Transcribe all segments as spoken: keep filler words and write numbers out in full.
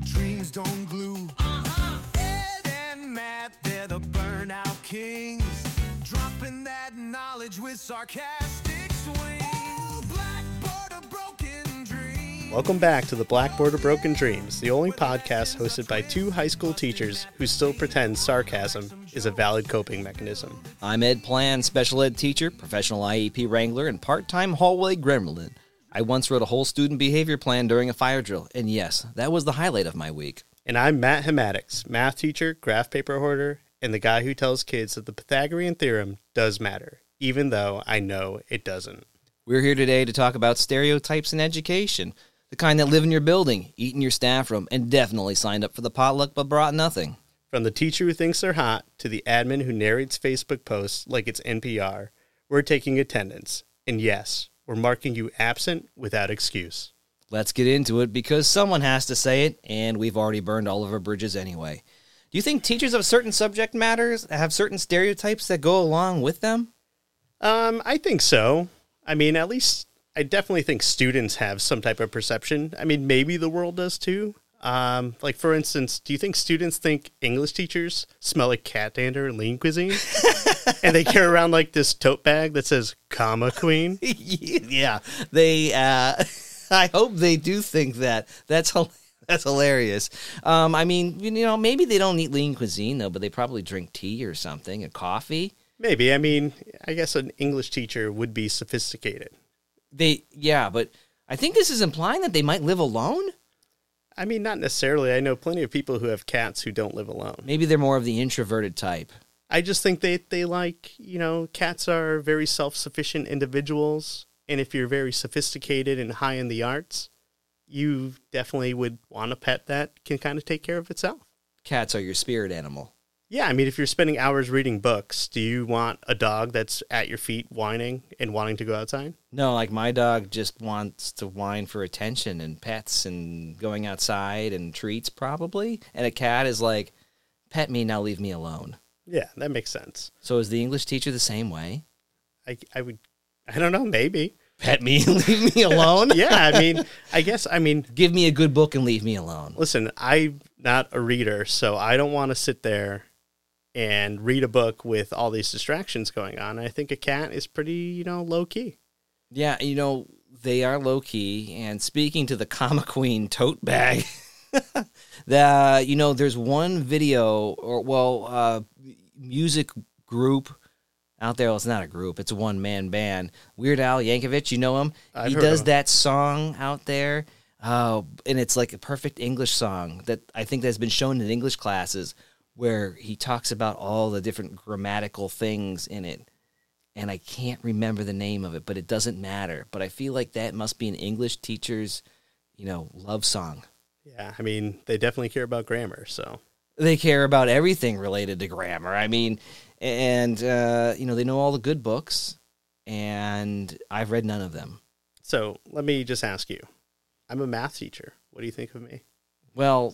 dreams don't glue. Uh-huh. Ed and Matt, they're the burnout kings, dropping that knowledge with sarcastic swing. Ooh, Blackboard of Broken Dreams. Welcome back to the Blackboard of Broken Dreams, the only podcast hosted by two high school teachers who still pretend sarcasm is a valid coping mechanism. I'm Ed Plan, special ed teacher, professional I E P wrangler, and part-time hallway gremlin. I once wrote a whole student behavior plan during a fire drill, and yes, that was the highlight of my week. And I'm Matt Hamadix, math teacher, graph paper hoarder, and the guy who tells kids that the Pythagorean theorem does matter, even though I know it doesn't. We're here today to talk about stereotypes in education, the kind that live in your building, eat in your staff room, and definitely signed up for the potluck but brought nothing. From the teacher who thinks they're hot to the admin who narrates Facebook posts like it's N P R, we're taking attendance. And yes, we're marking you absent without excuse. Let's get into it because someone has to say it, and we've already burned all of our bridges anyway. Do you think teachers of certain subject matters have certain stereotypes that go along with them? Um, I think so. I mean, at least I definitely think students have some type of perception. I mean, maybe the world does too. Um, like, for instance, do you think students think English teachers smell like cat dander and lean cuisine? And they carry around, like, this tote bag that says, comma, queen? Yeah, they, uh, I hope they do think that. That's that's hilarious. Um, I mean, you know, maybe they don't eat lean cuisine, though, but they probably drink tea or something, and coffee. Maybe. I mean, I guess an English teacher would be sophisticated. They, yeah, but I think this is implying that they might live alone? I mean, not necessarily. I know plenty of people who have cats who don't live alone. Maybe they're more of the introverted type. I just think they, they like, you know, cats are very self-sufficient individuals. And if you're very sophisticated and high in the arts, you definitely would want a pet that can kind of take care of itself. Cats are your spirit animal. Yeah, I mean, if you're spending hours reading books, do you want a dog that's at your feet whining and wanting to go outside? No, like my dog just wants to whine for attention and pets and going outside and treats probably. And a cat is like, pet me, now leave me alone. Yeah, that makes sense. So is the English teacher the same way? I, I would, I don't know, maybe. Pet me and leave me alone? Yeah, I mean, I guess, I mean. Give me a good book and leave me alone. Listen, I'm not a reader, so I don't want to sit there and read a book with all these distractions going on. I think a cat is pretty, you know, low-key. Yeah, you know, they are low-key. And speaking to the comma queen tote bag, the you know, there's one video, or, well, uh, music group out there. Well, it's not a group. It's a one-man band. Weird Al Yankovic, you know him? I've he heard does of him. that song out there, uh, and it's like a perfect English song that I think that's been shown in English classes, where he talks about all the different grammatical things in it. And I can't remember the name of it, but it doesn't matter. But I feel like that must be an English teacher's, you know, love song. Yeah, I mean, they definitely care about grammar, so. They care about everything related to grammar. I mean, and, uh, you know, they know all the good books, and I've read none of them. So let me just ask you. I'm a math teacher. What do you think of me? Well...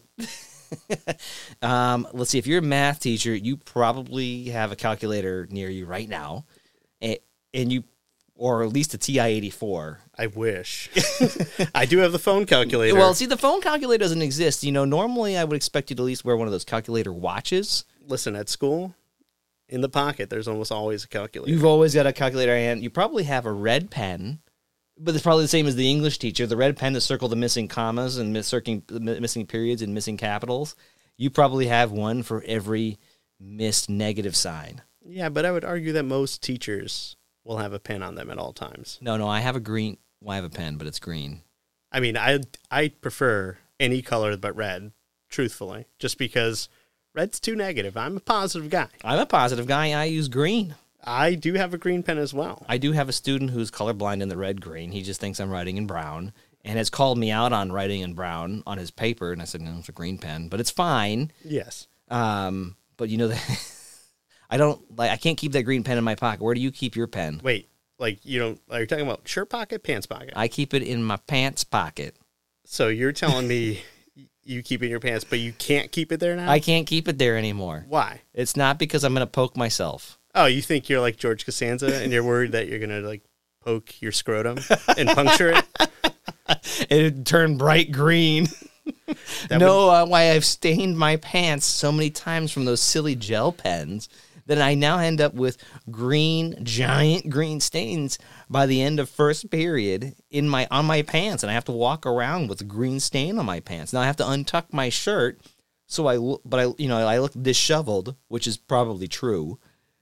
um, let's see. If you're a math teacher, you probably have a calculator near you right now, and, and you, or at least a T I eighty-four. I wish. I do have the phone calculator. Well, see, the phone calculator doesn't exist. You know, normally I would expect you to at least wear one of those calculator watches. Listen, at school, in the pocket, there's almost always a calculator. You've always got a calculator, and you probably have a red pen. But it's probably the same as the English teacher. The red pen that circle the missing commas and miss- circling, missing periods and missing capitals. You probably have one for every missed negative sign. Yeah, but I would argue that most teachers will have a pen on them at all times. No, no, I have a green. Well, I have a pen, but it's green. I mean, I I prefer any color but red, truthfully, just because red's too negative. I'm a positive guy. I'm a positive guy. I use green. I do have a green pen as well. I do have a student who's colorblind in the red-green. He just thinks I'm writing in brown and has called me out on writing in brown on his paper. And I said, no, it's a green pen, but it's fine. Yes. Um, but you know that I don't like. I can't keep that green pen in my pocket. Where do you keep your pen? Wait, like you don't? Are you talking about shirt pocket, pants pocket? I keep it in my pants pocket. So you're telling me you keep it in your pants, but you can't keep it there now? I can't keep it there anymore. Why? It's not because I'm going to poke myself. Oh, you think you're like George Costanza and you're worried that you're going to like poke your scrotum and puncture it? It turned bright green. That know uh, why I've stained my pants so many times from those silly gel pens that I now end up with green, giant green stains by the end of first period in my on my pants, and I have to walk around with a green stain on my pants. Now I have to untuck my shirt, so I look, but I you know I look disheveled, which is probably true,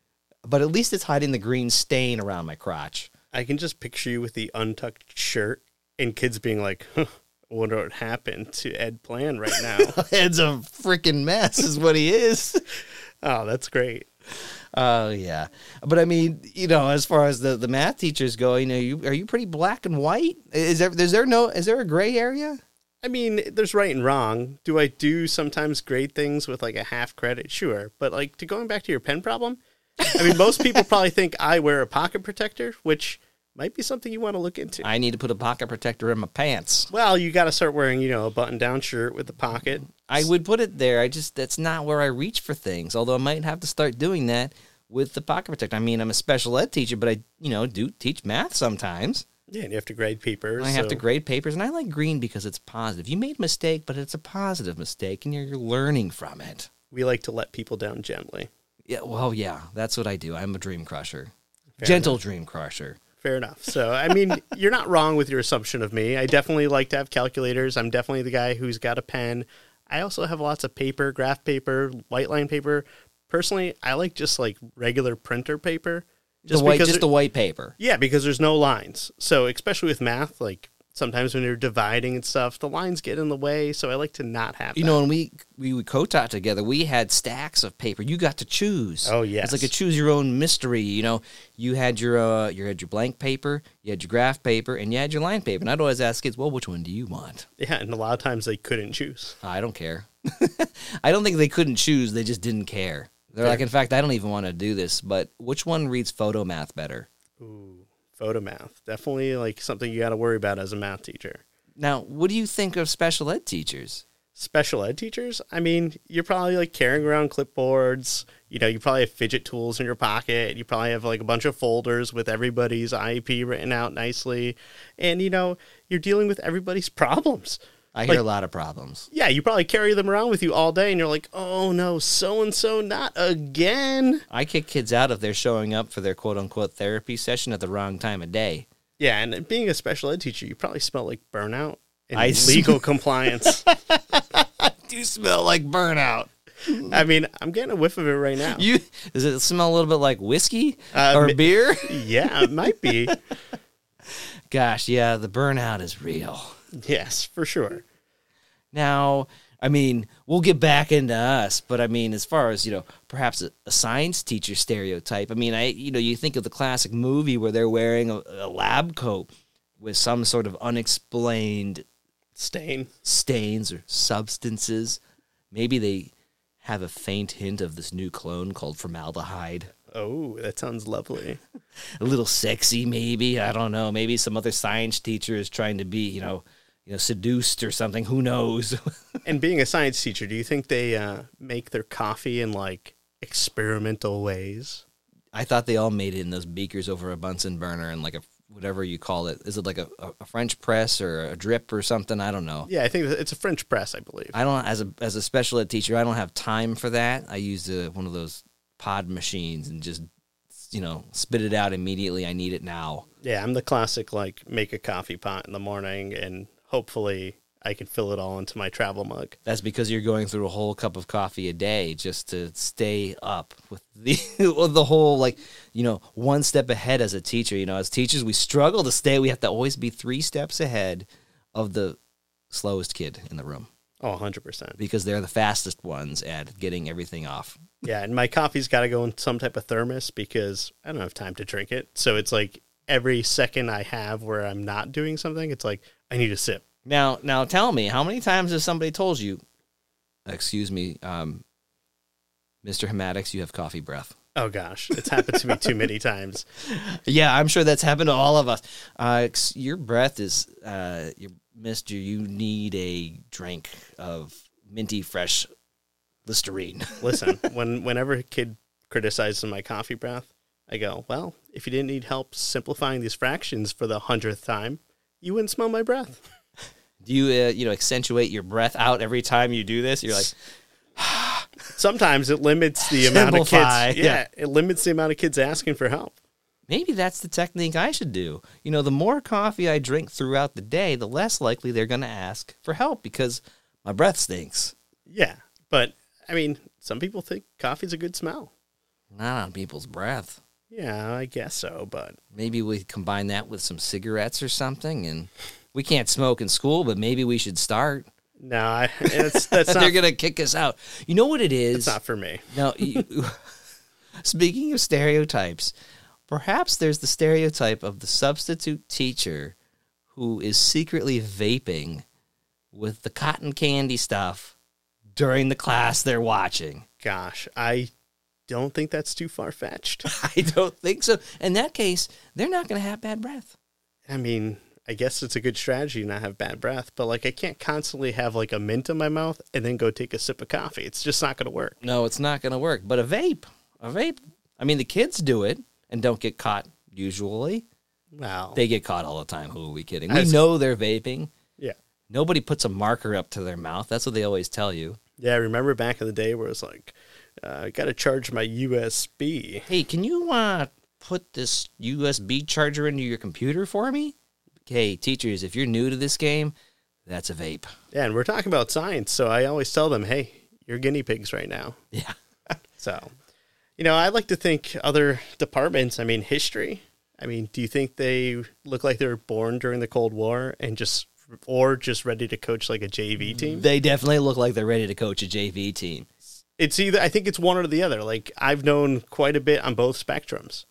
but at least it's hiding the green stain around my crotch. I can just picture you with the untucked shirt and kids being like, huh, I wonder what happened to Ed Plan right now. Ed's a freaking mess, is what he is. Oh, that's great. Oh, uh, yeah. But I mean, you know, as far as the, the math teachers go, you know, you are you pretty black and white? Is there is there no is there a gray area? I mean, there's right and wrong. Do I do sometimes grade things with like a half credit? Sure. But like to going back to your pen problem, I mean, most people probably think I wear a pocket protector, which might be something you want to look into. I need to put a pocket protector in my pants. Well, you got to start wearing, you know, a button-down shirt with a pocket. I would put it there. I just, that's not where I reach for things. Although I might have to start doing that with the pocket protector. I mean, I'm a special ed teacher, but I, you know, do teach math sometimes. Yeah, and you have to grade papers. I have so. to grade papers, and I like green because it's positive. You made a mistake, but it's a positive mistake, and you're, you're learning from it. We like to let people down gently. Yeah, well, yeah, that's what I do. I'm a dream crusher. Fair Gentle enough. dream crusher. Fair enough. So, I mean, you're not wrong with your assumption of me. I definitely like to have calculators. I'm definitely the guy who's got a pen. I also have lots of paper, graph paper, white line paper. Personally, I like just like regular printer paper. Just the white, just there, the white paper. Yeah, because there's no lines. So, especially with math, like sometimes when you're dividing and stuff, the lines get in the way. So, I like to not have. You that. know, when we we would co-taught together, we had stacks of paper. You got to choose. Oh yes, it's like a choose your own mystery. You know, you had your uh, you had your blank paper, you had your graph paper, and you had your line paper. And I'd always ask kids, "Well, which one do you want?" Yeah, and a lot of times they couldn't choose. I don't care. I don't think they couldn't choose. They just didn't care. They're Fair. like, in fact, I don't even want to do this. But which one reads photo math better? Ooh, photo math. Definitely like something you got to worry about as a math teacher. Now, what do you think of special ed teachers? Special ed teachers? I mean, you're probably like carrying around clipboards. You know, you probably have fidget tools in your pocket. You probably have like a bunch of folders with everybody's I E P written out nicely. And, you know, you're dealing with everybody's problems. I hear like, a lot of problems. Yeah, you probably carry them around with you all day, and you're like, oh no, so-and-so, not again. I kick kids out if they're showing up for their quote-unquote therapy session at the wrong time of day. Yeah, and being a special ed teacher, you probably smell like burnout and I legal compliance. I do smell like burnout. I mean, I'm getting a whiff of it right now. You does it smell a little bit like whiskey Uh, or mi- beer? Yeah, it might be. Gosh, yeah, the burnout is real. Yes, for sure. Now, I mean, we'll get back into us, but I mean, as far as, you know, perhaps a, a science teacher stereotype, I mean, I, you know, you think of the classic movie where they're wearing a, a lab coat with some sort of unexplained Stain. stains or substances. Maybe they have a faint hint of this new clone called formaldehyde. Oh, that sounds lovely. A little sexy, maybe. I don't know. Maybe some other science teacher is trying to be, you know, you know, seduced or something. Who knows? And being a science teacher, do you think they uh, make their coffee in like experimental ways? I thought they all made it in those beakers over a Bunsen burner and like a whatever you call it. Is it like a, a French press or a drip or something? I don't know. Yeah, I think it's a French press, I believe. I don't as a as a special ed teacher, I don't have time for that. I use uh, one of those pod machines and just, you know, spit it out immediately. I need it now. Yeah, I'm the classic like make a coffee pot in the morning and hopefully I can fill it all into my travel mug. That's because you're going through a whole cup of coffee a day just to stay up with the with the whole, like, you know, one step ahead as a teacher. You know, as teachers, we struggle to stay. We have to always be three steps ahead of the slowest kid in the room Oh, one hundred percent. because they're the fastest ones at getting everything off. Yeah, and my coffee's got to go in some type of thermos because I don't have time to drink it. So it's like every second I have where I'm not doing something, it's like I need a sip. Now, now tell me, how many times has somebody told you, excuse me, um, Mister Hamadix, you have coffee breath? Oh, gosh. It's happened to me too many times. Yeah, I'm sure that's happened to all of us. Uh, ex- your breath is, uh, your, Mister, you need a drink of minty fresh Listerine. Listen, when whenever a kid criticizes my coffee breath, I go, well, if you didn't need help simplifying these fractions for the hundredth time, you wouldn't smell my breath. Do you, uh, you know, accentuate your breath out every time you do this? You're like, Sometimes it limits the amount of Simplify, kids. Yeah, yeah. it limits the amount of kids asking for help. maybe that's the technique I should do. You know, the more coffee I drink throughout the day, the less likely they're going to ask for help because my breath stinks. Yeah, but I mean, some people think coffee's a good smell. Not on people's breath. Yeah, I guess so, but Maybe we combine that with some cigarettes or something, and we can't smoke in school, but maybe we should start. no, I, it's, that's They're not. going to kick us out. You know what it is? It's not for me. Now, you, speaking of stereotypes, perhaps there's the stereotype of the substitute teacher who is secretly vaping with the cotton candy stuff during the class they're watching. Gosh, I don't think that's too far fetched. I don't think so. In that case, they're not going to have bad breath. I mean, I guess it's a good strategy to not have bad breath, but like I can't constantly have like a mint in my mouth and then go take a sip of coffee. It's just not going to work. No, it's not going to work. But a vape, a vape, I mean, the kids do it and don't get caught usually. Wow. They get caught all the time. Who are we kidding? We As- know they're vaping. Yeah. Nobody puts a marker up to their mouth. That's what they always tell you. Yeah, I remember back in the day where it was like, uh, I got to charge my U S B. Hey, can you uh, put this U S B charger into your computer for me? Hey, teachers, if you're new to this game, that's a vape. Yeah, and we're talking about science, so I always tell them, hey, you're guinea pigs right now. Yeah. So, you know, I like to think other departments, I mean, history. I mean, do you think they look like they were born during the Cold War and just, or just ready to coach like a J V team? They definitely look like they're ready to coach a J V team. It's either, I think it's one or the other. Like, I've known quite a bit on both spectrums.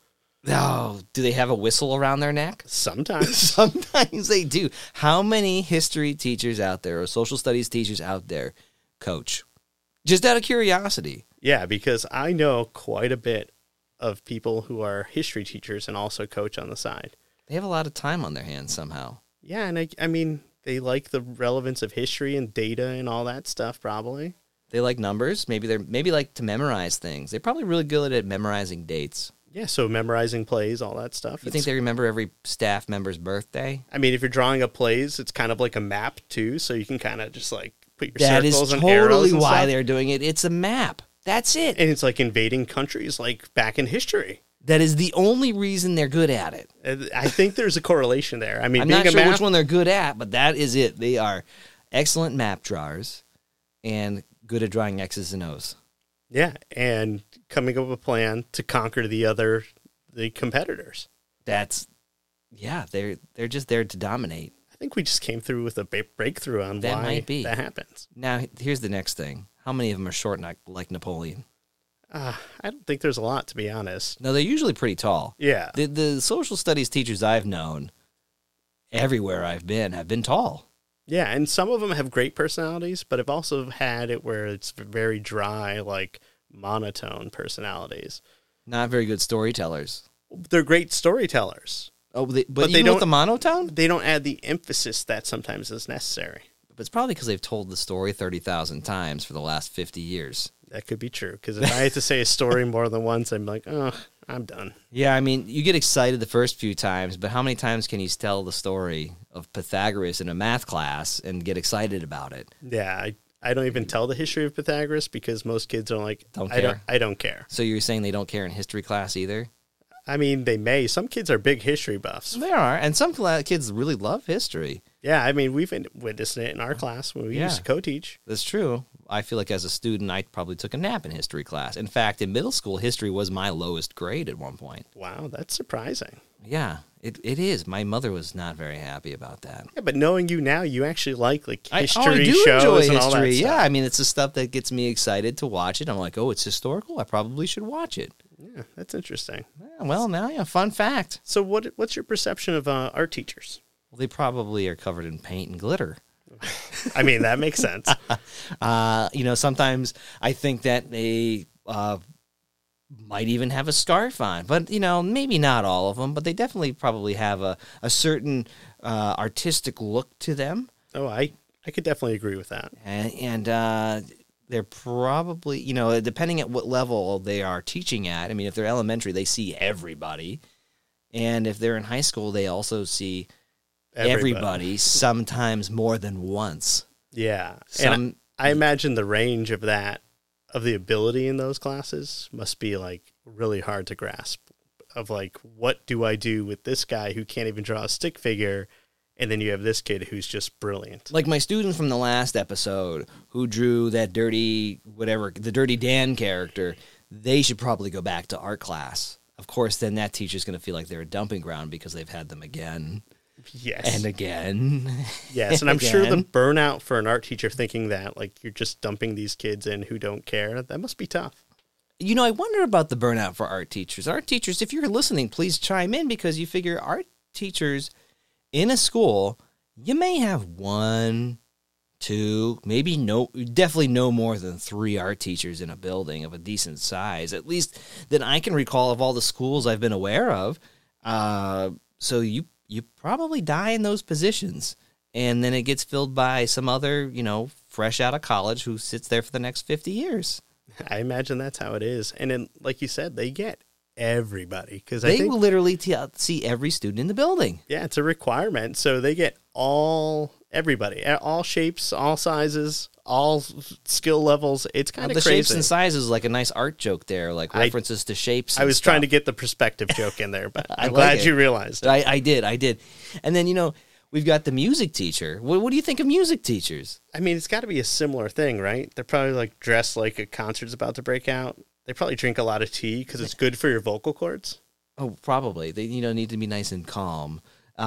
Oh, do they have a whistle around their neck? Sometimes. Sometimes they do. How many history teachers out there or social studies teachers out there coach? Just out of curiosity. Yeah, because I know quite a bit of people who are history teachers and also coach on the side. They have a lot of time on their hands somehow. Yeah, and I, I mean, they like the relevance of history and data and all that stuff, probably. They like numbers. Maybe they're maybe like to memorize things. They're probably really good at memorizing dates. Yeah, so memorizing plays, all that stuff. You It's- think they remember every staff member's birthday? I mean, if you're drawing up plays, it's kind of like a map, too, so you can kind of just, like, put your That is circles and arrows totally and why stuff. they're doing it. It's a map. That's it. And it's like invading countries, like, back in history. That is the only reason they're good at it. And I think there's a correlation there. I mean, I'm being not a sure math, which one they're good at, but that is it. They are excellent map drawers and good at drawing X's and O's. Yeah, and coming up with a plan to conquer the other, the competitors. That's, yeah, they're they're just there to dominate. I think we just came through with a ba- breakthrough on That why might be. that happens. Now, here's the next thing. How many of them are short like, like Napoleon? Uh, I don't think there's a lot, to be honest. No, they're usually pretty tall. Yeah. The, the social studies teachers I've known, everywhere I've been, have been tall. Yeah, and some of them have great personalities, but I've also had it where it's very dry, like monotone personalities. Not very good storytellers. They're great storytellers. Oh, they, but, But they even don't- with the monotone? They don't add the emphasis that sometimes is necessary. But it's probably because they've told the story thirty thousand times for the last fifty years. That could be true, because if I had to say a story more than once, I'm like, oh, I'm done. Yeah, I mean, you get excited the first few times, but how many times can you tell the story of Pythagoras in a math class and get excited about it? Yeah, I, I don't even tell the history of Pythagoras because most kids are like, Don't I don't, care. I don't care. So you're saying they don't care in history class either? I mean, they may. Some kids are big history buffs. There are, and some cla- kids really love history. Yeah, I mean, we've witnessed it in our class when we Yeah. used to co-teach. That's true. I feel like as a student, I probably took a nap in history class. In fact, in middle school, history was my lowest grade at one point. Wow, that's surprising. Yeah, it, it is. My mother was not very happy about that. Yeah, but knowing you now, you actually like like I, history oh, I do shows enjoy and all that history. stuff. Yeah, I mean, it's the stuff that gets me excited to watch it. I'm like, oh, it's historical. I probably should watch it. Yeah, that's interesting. Yeah, well, now, yeah, fun fact. So, what what's your perception of uh, art teachers? Well, they probably are covered in paint and glitter. I mean, that makes sense. Uh, you know, sometimes I think that they uh, might even have a scarf on, but you know, maybe not all of them, but they definitely probably have a a certain uh, artistic look to them, Oh, I I could definitely agree with that. and, and uh, they're probably, you know, depending at what level they are teaching at. I mean, if they're elementary, they see everybody, and if they're in high school, they also see Everybody. everybody, sometimes more than once. Yeah. Some, and I, I imagine the range of that, of the ability in those classes must be like really hard to grasp. Of like, what do I do with this guy who can't even draw a stick figure? And then you have this kid who's just brilliant. Like my student from the last episode who drew that dirty, whatever, the Dirty Dan character, they should probably go back to art class. Of course, then that teacher's going to feel like they're a dumping ground because they've had them again. Yes. And again. Yes, and and I'm sure the again. burnout for an art teacher thinking that, like, you're just dumping these kids in who don't care, that must be tough. You know, I wonder about the burnout for art teachers. Art teachers, if you're listening, please chime in because you figure art teachers in a school, you may have one, two, maybe no, definitely no more than three art teachers in a building of a decent size, at least that I can recall of all the schools I've been aware of. Uh, so you you probably die in those positions, and then it gets filled by some other, you know, fresh out of college who sits there for the next fifty years. I imagine that's how it is. And then, like you said, they get everybody. Because I They think, will literally t- see every student in the building. yeah, it's a requirement. So they get all, everybody, all shapes, all sizes, all skill levels. It's kind Now, of the crazy. shapes and sizes, like a nice art joke there, like I- references to shapes. I and was stuff. trying to get the perspective joke in there, but I I'm like glad it. you realized. I, I did, I did. And then, you know, we've got the music teacher. What, what do you think of music teachers? I mean, it's got to be a similar thing, right? They're probably like dressed like a concert's about to break out. They probably drink a lot of tea because it's good for your vocal cords. Oh, probably. They, you know, need to be nice and calm.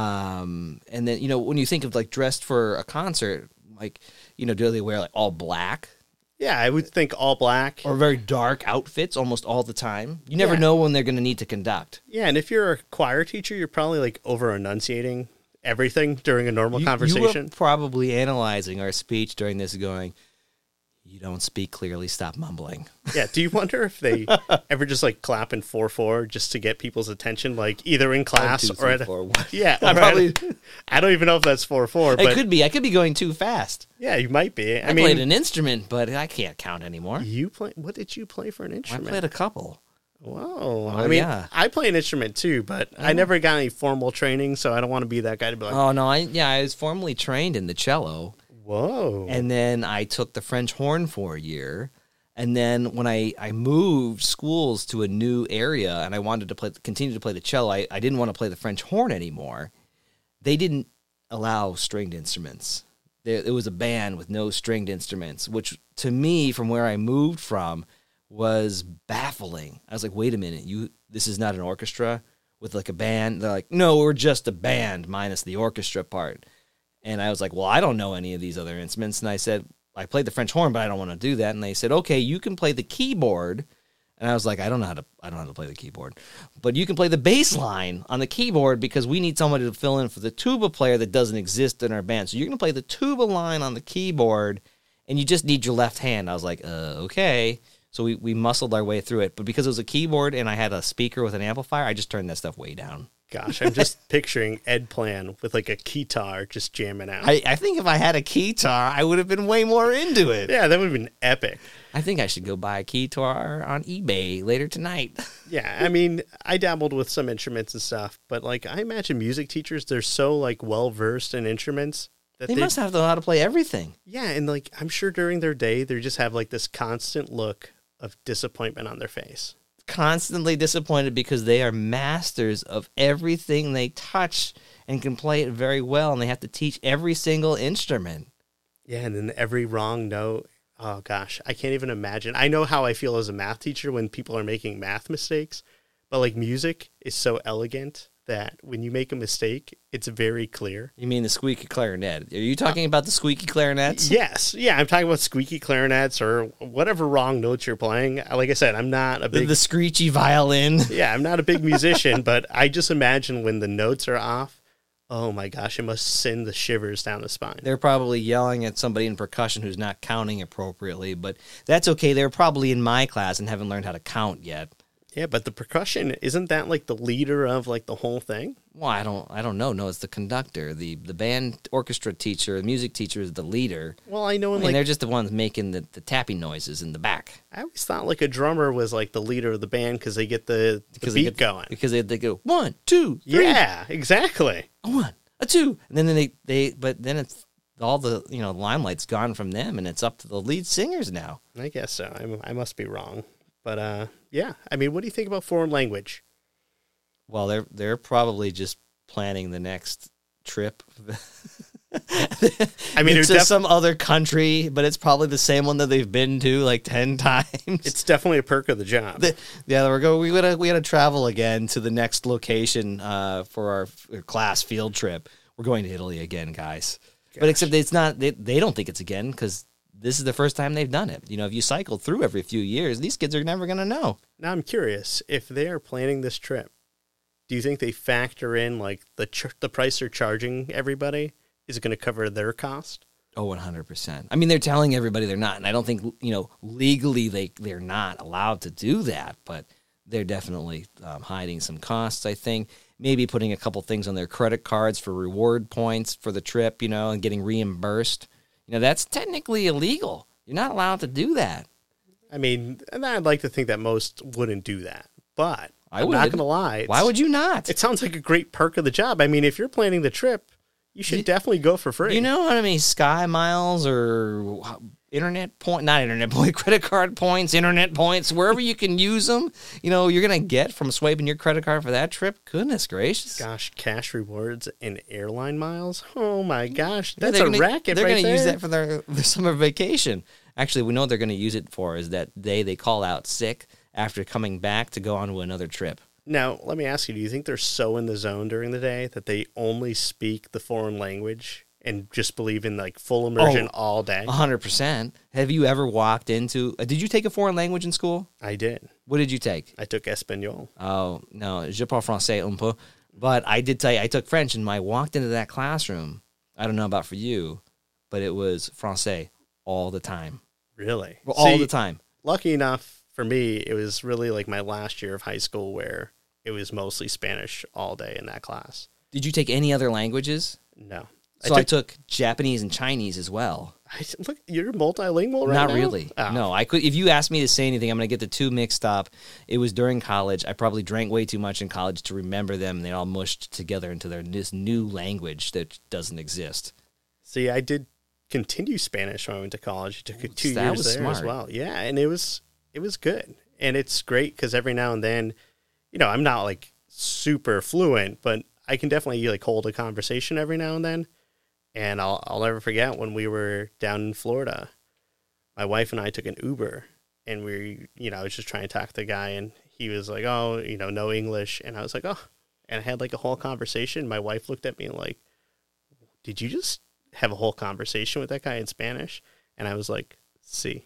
Um, and then, you know, when you think of like dressed for a concert, like, you know, do they wear like all black Yeah, I would think all black. or very dark outfits almost all the time? You never Yeah. know when they're going to need to conduct. Yeah, and if you're a choir teacher, you're probably like over enunciating everything during a normal You- conversation. You were probably analyzing our speech during this going, you don't speak clearly, stop mumbling. Yeah, do you wonder if they ever just like clap in four four just to get people's attention, like either in class two, or three, at a, four, one. yeah, I or at a- probably- I don't even know if that's four four, It but could be. I could be going too fast. yeah, you might be. I, I, mean, played an instrument, but I can't count anymore. you play. What did you play for an I instrument? played a couple. Whoa! I Oh, mean, yeah. I play an instrument too, but I never got any formal training, so I don't want to be that guy to be like, Oh no, I yeah, I was formally trained in the cello, "Whoa!" and then I took the French horn for a year, and then when I, I moved schools to a new area, and I wanted to play continue to play the cello, I, I didn't want to play the French horn anymore. They didn't allow stringed instruments. There, it was a band with no stringed instruments, which to me, from where I moved from, was baffling. I was like, wait a minute, you this is not an orchestra with like a band? They're like, no, we're just a band minus the orchestra part. And I was like, well, I don't know any of these other instruments. And I said, I played the French horn, but I don't want to do that. And they said, okay, you can play the keyboard. And I was like, I don't know how to I don't know how to play the keyboard. But you can play the bass line on the keyboard because we need somebody to fill in for the tuba player that doesn't exist in our band. So you're going to play the tuba line on the keyboard, and you just need your left hand. I was like, uh, okay. So we, we muscled our way through it. But because it was a keyboard and I had a speaker with an amplifier, I just turned that stuff way down. Gosh, I'm just picturing Ed Plan with like a guitar just jamming out. I, I think if I had a guitar, I would have been way more into it. yeah, that would have been epic. I think I should go buy a guitar on eBay later tonight. Yeah, I mean, I dabbled with some instruments and stuff, but like I imagine music teachers, they're so like well versed in instruments that They must have to know how to play everything. Yeah, and like I'm sure during their day, they just have like this constant look of disappointment on their face. Constantly disappointed because they are masters of everything they touch and can play it very well, and they have to teach every single instrument. Yeah, and then every wrong note. Oh gosh, I can't even imagine. I know how I feel as a math teacher when people are making math mistakes, but like music is so elegant that when you make a mistake, it's very clear. You mean the squeaky clarinet? Are you talking about the squeaky clarinets? Yes, yeah, I'm talking about squeaky clarinets or whatever wrong notes you're playing. Like I said, I'm not a The, big the screechy violin. yeah, I'm not a big musician, but I just imagine when the notes are off. Oh my gosh, it must send the shivers down the spine. They're probably yelling at somebody in percussion who's not counting appropriately, but that's okay. They're probably in my class and haven't learned how to count yet. Yeah, but the percussion, isn't that like the leader of like the whole thing? Well, I don't, I don't know. No, it's the conductor, the the band orchestra teacher, the music teacher is the leader. Well, I know I in mean, like they're just the ones making the, the tapping noises in the back I always thought like a drummer was like the leader of the band because they get the, the because beat they get, going. Because they, they go one, two, three, Yeah, exactly. a one, a two, and then they they but then it's all the you know limelight's gone from them, and it's up to the lead singers now. I guess so. I'm, I must be wrong, but uh, yeah. I mean, what do you think about foreign language? Well, they're they're probably just planning the next trip. I mean, it's it to def- some other country, but it's probably the same one that they've been to like ten times. It's definitely a perk of the job. The, yeah, we're going. We gotta we gotta travel again to the next location uh, for our f- class field trip. We're going to Italy again, guys. Gosh. But except it's not. They, they don't think it's again because this is the first time they've done it. You know, if you cycle through every few years, these kids are never gonna know. Now I'm curious if they are planning this trip. Do you think they factor in like the ch- the price they're charging everybody? Is it going to cover their cost? Oh, one hundred percent. I mean, they're telling everybody they're not, and I don't think, you know, legally they, they're not allowed to do that, but they're definitely um, hiding some costs, I think. Maybe putting a couple things on their credit cards for reward points for the trip, you know, and getting reimbursed. You know, that's technically illegal. You're not allowed to do that. I mean, and I'd like to think that most wouldn't do that, but I I'm would. not going to lie. It's- Why would you not? It sounds like a great perk of the job. I mean, if you're planning the trip, you should You- definitely go for free. You know how many Sky Miles or internet point, not internet point, credit card points, internet points, wherever you can use them, you know, you're going to get from swiping your credit card for that trip? Goodness gracious. Gosh, cash rewards and airline miles. Oh my gosh, Yeah, that's they're a gonna, racket They're right gonna there. use that for their, their summer vacation. Actually, we know what they're going to use it for is that day they call out sick after coming back to go on to another trip. Now, let me ask you, do you think they're so in the zone during the day that they only speak the foreign language and just believe in like full immersion Oh. all day? one hundred percent. Have you ever walked into... Uh, did you take a foreign language in school? I did. What did you take? I took Espanol. Oh, no, je parle français un peu. But I did tell you, I took French, and I walked into that classroom. I don't know about for you, but it was français all the time. Really? Well, all See, the time. Lucky enough for me, it was really like my last year of high school where it was mostly Spanish all day in that class. Did you take any other languages? No. So I took, Japanese and Chinese as well. I, look, you're multilingual right Not now? really. Oh. No, I could. If you asked me to say anything, I'm going to get the two mixed up. It was during college. I probably drank way too much in college to remember them. They all mushed together into their this new language that doesn't exist. See, I did continue Spanish when I went to college. I took it two That years was there as smart. well. Yeah, and it was it was good. And it's great because every now and then, you know, I'm not like super fluent, but I can definitely like hold a conversation every now and then. And I'll I'll never forget when we were down in Florida. My wife and I took an Uber, and we, you know, I was just trying to talk to the guy, and he was like, "Oh, you know, no English," and I was like, "Oh," and I had like a whole conversation. My wife looked at me like, "Did you just have a whole conversation with that guy in Spanish?" And I was like, "See."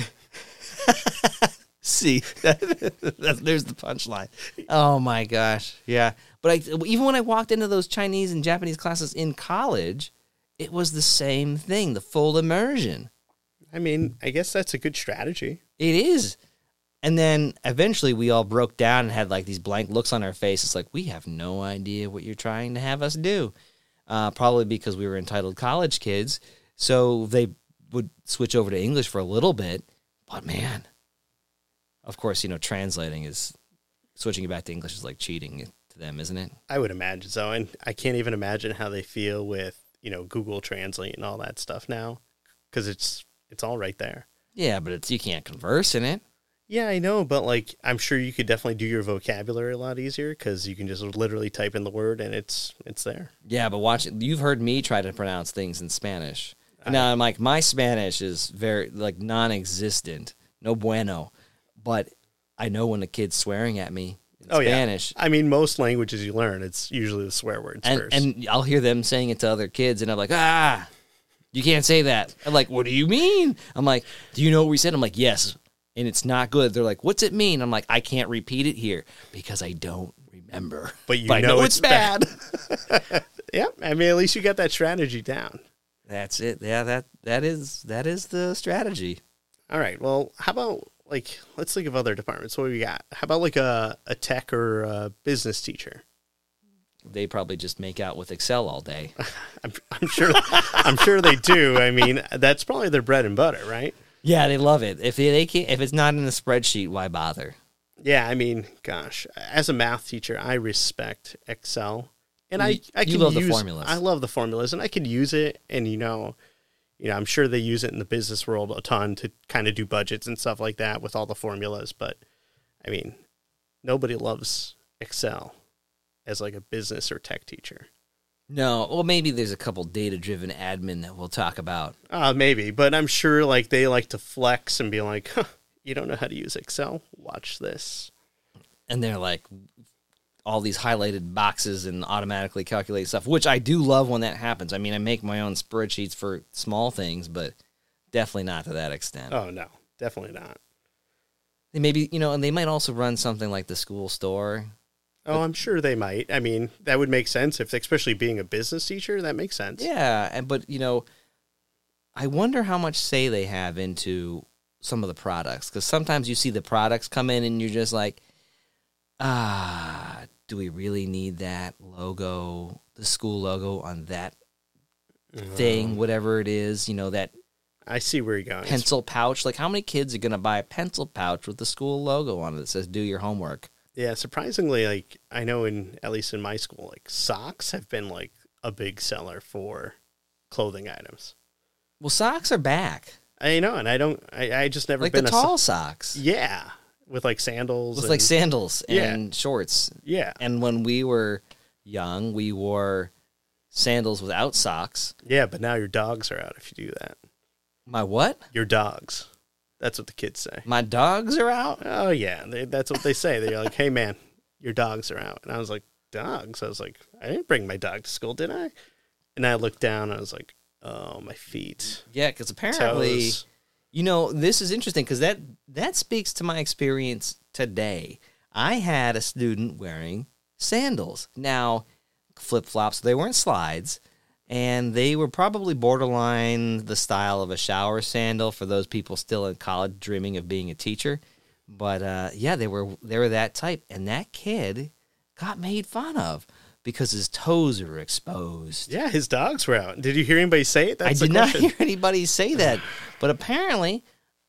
See, That's, there's the punchline. Oh my gosh, yeah. But I, even when I walked into those Chinese and Japanese classes in college, it was the same thing, the full immersion. I mean, I guess that's a good strategy. It is. And then eventually we all broke down and had like these blank looks on our faces like, we have no idea what you're trying to have us do. Uh, probably because we were entitled college kids. So they would switch over to English for a little bit. But man, of course, you know, translating is, switching it back to English is like cheating to them, isn't it? I would imagine so. And I can't even imagine how they feel with, you know, Google Translate and all that stuff now, because it's it's all right there. Yeah, but it's, you can't converse in it. Yeah, I know, but like I'm sure you could definitely do your vocabulary a lot easier because you can just literally type in the word and it's it's there. Yeah, but watch it. You've heard me try to pronounce things in Spanish. And now I'm like, my Spanish is very like non-existent, no bueno. But I know when a kid's swearing at me in Oh, Spanish. yeah. I mean, most languages you learn, it's usually the swear words And, first. and I'll hear them saying it to other kids, and I'm like, ah, you can't say that. I'm like, what do you mean? I'm like, do you know what we said? I'm like, yes, and it's not good. They're like, what's it mean? I'm like, I can't repeat it here because I don't remember. But you I know it's it's bad. yeah, I mean, at least you got that strategy down. That's it. Yeah, that that is that is the strategy. All right. Well, how about like let's think of other departments. What do we got? How about like a, a tech or a business teacher? They probably just make out with Excel all day. I'm, I'm sure. I'm sure they do. I mean, that's probably their bread and butter, right? Yeah, they love it. If they, they can't, if it's not in the spreadsheet, why bother? Yeah. I mean, gosh, as a math teacher, I respect Excel And You- I, I you can love the use, formulas. I love the formulas, and I could use it. And you know, you know, I'm sure they use it in the business world a ton to kind of do budgets and stuff like that with all the formulas. But I mean, nobody loves Excel as like a business or tech teacher. No, well, maybe there's a couple data-driven admin that we'll talk about. Uh, maybe, but I'm sure like they like to flex and be like, huh, you don't know how to use Excel? Watch this. And they're like all these highlighted boxes and automatically calculate stuff, which I do love when that happens. I mean, I make my own spreadsheets for small things, but definitely not to that extent. Oh, no, definitely not. They maybe, you know, and they might also run something like the school store. Oh, I'm sure they might. I mean, that would make sense if, especially being a business teacher, that makes sense. Yeah, and but, you know, I wonder how much say they have into some of the products, because sometimes you see the products come in and you're just like, ah, do we really need that logo, the school logo on that thing, whatever it is, you know, that I see where you're going. pencil pouch? Like, how many kids are going to buy a pencil pouch with the school logo on it that says, do your homework? Yeah, surprisingly, like, I know in, at least in my school, like, socks have been, like, a big seller for clothing items. Well, socks are back. I know, and I don't, I, I just never Like been the a so- tall socks. Yeah, with, like, sandals. With and, like sandals and Yeah. shorts. Yeah. And when we were young, we wore sandals without socks. Yeah, but now your dogs are out if you do that. My what? Your dogs. That's what the kids say. My dogs are out? Oh, yeah. They, that's what they say. They're like, hey, man, your dogs are out. And I was like, dogs? I was like, I didn't bring my dog to school, did I? And I looked down, and I was like, oh, my feet. Yeah, because apparently, Toes. you know, this is interesting because that, that speaks to my experience today. I had a student wearing sandals. Now, flip-flops, they weren't slides, and they were probably borderline the style of a shower sandal for those people still in college dreaming of being a teacher. But, uh, yeah, they were they were that type, and that kid got made fun of because his toes were exposed. Yeah, his dogs were out. Did you hear anybody say it? That's I the did not question. hear anybody say that. But apparently,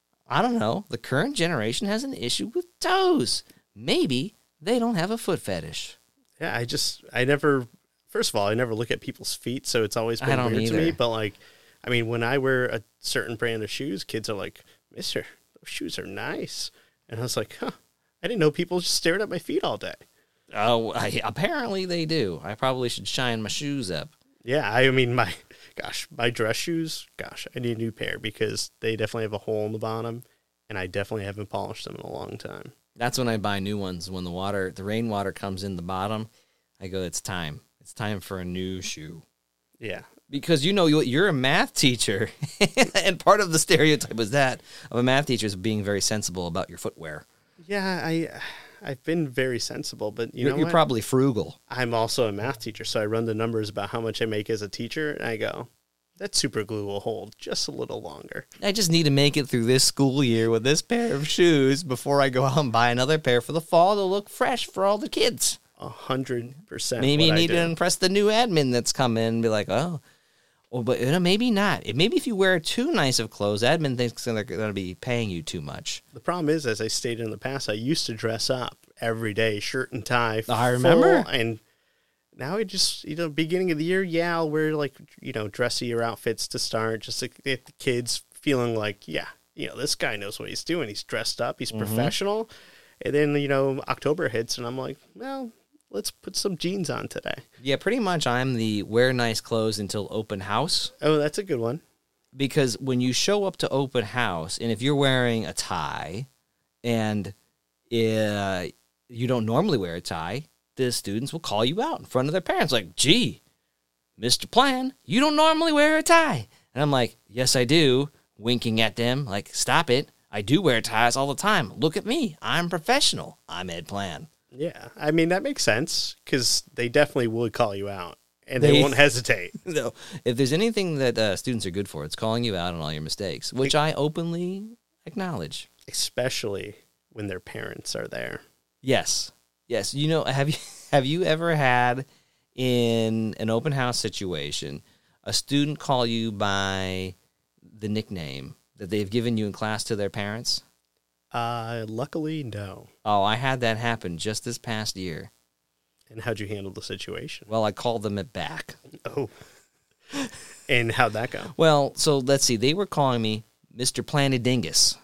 I don't know, the current generation has an issue with toes. Maybe they don't have a foot fetish. Yeah, I just, I never, first of all, I never look at people's feet, so it's always I been don't weird to me. either. But, like, I mean, when I wear a certain brand of shoes, kids are like, mister, those shoes are nice. And I was like, huh, I didn't know people just stared at my feet all day. Oh, I, apparently they do. I probably should shine my shoes up. Yeah, I mean, my, gosh, my dress shoes, gosh, I need a new pair because they definitely have a hole in the bottom, and I definitely haven't polished them in a long time. That's when I buy new ones. When the water, the rainwater comes in the bottom, I go, it's time. It's time for a new shoe. Yeah. Because, you know, you- you're a math teacher, and part of the stereotype is that of a math teacher is being very sensible about your footwear. Yeah, I, I've been very sensible, but you You're, know you're what? probably frugal. I'm also a math teacher, so I run the numbers about how much I make as a teacher, and I go, that super glue will hold just a little longer. I just need to make it through this school year with this pair of shoes before I go out and buy another pair for the fall to look fresh for all the kids. A hundred percent. Maybe you what I need do. to impress the new admin that's come in and be like, oh, oh but you know, maybe not. Maybe if you wear too nice of clothes, admin thinks they're going to be paying you too much. The problem is, as I stated in the past, I used to dress up every day, shirt and tie. I remember. full, and now I just, you know, beginning of the year, yeah, I'll wear like, you know, dressier outfits to start, just to get the kids feeling like, yeah, you know, this guy knows what he's doing. He's dressed up. He's Mm-hmm. professional. And then, you know, October hits, and I'm like, well, let's put some jeans on today. Yeah, pretty much I'm the wear nice clothes until open house. Oh, that's a good one. Because when you show up to open house, and if you're wearing a tie, and uh, you don't normally wear a tie, the students will call you out in front of their parents, like, gee, Mister Plan, you don't normally wear a tie. And I'm like, yes, I do, winking at them, like, stop it. I do wear ties all the time. Look at me. I'm professional. I'm Ed Plan. Yeah, I mean, that makes sense, because they definitely would call you out, and they, They- won't hesitate. No, if there's anything that uh, students are good for, it's calling you out on all your mistakes, which I openly acknowledge. Especially when their parents are there. Yes. Yes. You know, have you have you ever had in an open house situation a student call you by the nickname that they've given you in class to their parents? Uh, luckily, no. Oh, I had that happen just this past year. And how'd you handle the situation? Well, I called them it back. Oh. And how'd that go? Well, so let's see. They were calling me Mister Planet Dingus.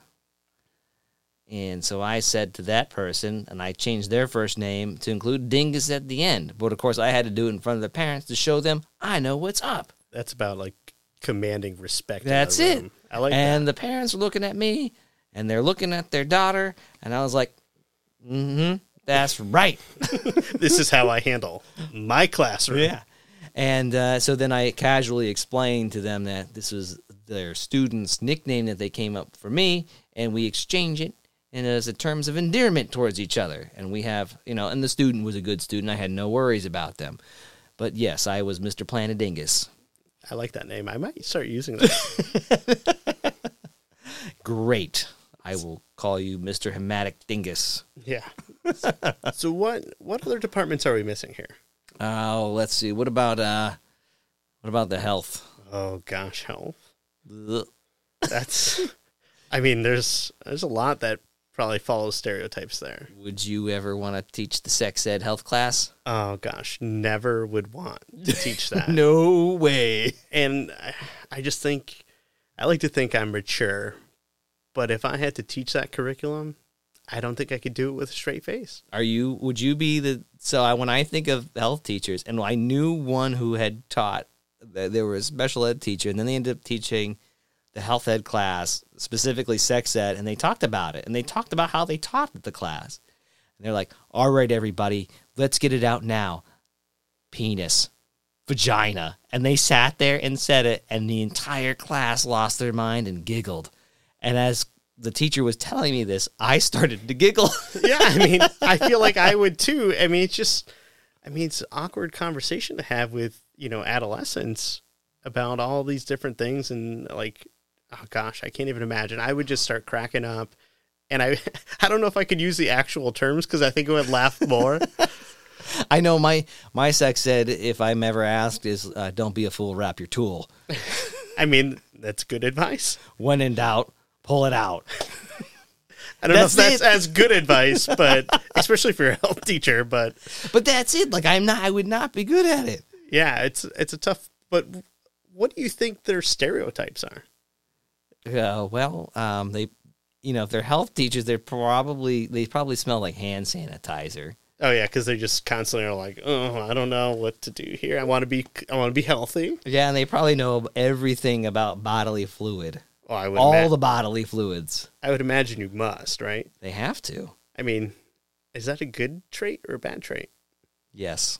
And so I said to that person, and I changed their first name to include Dingus at the end. But, of course, I had to do it in front of the parents to show them I know what's up. That's about, like, commanding respect. That's in the it. room. I like and that. the parents were looking at me, and they're looking at their daughter, and I was like, mm-hmm, that's right. This is how I handle my classroom. Yeah. And uh, so then I casually explained to them that this was their student's nickname that they came up for me, and we exchange it and as a terms of endearment towards each other. And we have, you know, and the student was a good student. I had no worries about them. But yes, I was Mister Planedingus. I like that name. I might start using that. Great. I will call you Mister Hematic Dingus. Yeah. So what what other departments are we missing here? Oh, let's see. What about uh what about the health? Oh gosh, health. Ugh. That's I mean, there's there's a lot that probably follows stereotypes there. Would you ever want to teach the sex ed health class? Oh gosh, never would want to teach that. No way. And I, I just think I like to think I'm mature, but if I had to teach that curriculum, I don't think I could do it with a straight face. Are you, would you be the, so I, when I think of health teachers, and I knew one who had taught, that there was a special ed teacher, and then they ended up teaching the health ed class, specifically sex ed, and they talked about it, and they talked about how they taught the class. And they're like, all right, everybody, let's get it out now. Penis, vagina. And they sat there and said it, and the entire class lost their mind and giggled. And as the teacher was telling me this, I started to giggle. Yeah, I mean, I feel like I would too. I mean, it's just, I mean, it's an awkward conversation to have with, you know, adolescents about all these different things. And like, oh gosh, I can't even imagine. I would just start cracking up. And I, I don't know if I could use the actual terms because I think I would laugh more. I know my, my sex ed, if I'm ever asked, is uh, don't be a fool, wrap your tool. I mean, that's good advice. When in doubt, pull it out. I don't That's know if that's it. as good advice, but especially for a health teacher. But But that's it. Like, I'm not, I would not be good at it. yeah, it's it's a tough. But what do you think their stereotypes are? Uh, well, um, they, you know, if they're health teachers, they're probably, they probably smell like hand sanitizer. Oh yeah, because they just constantly are like, oh, I don't know what to do here. I want to be, I want to be healthy. Yeah, and they probably know everything about bodily fluid. Oh, I would. All ima- the bodily fluids. I would imagine you must, right? They have to. I mean, is that a good trait or a bad trait? Yes.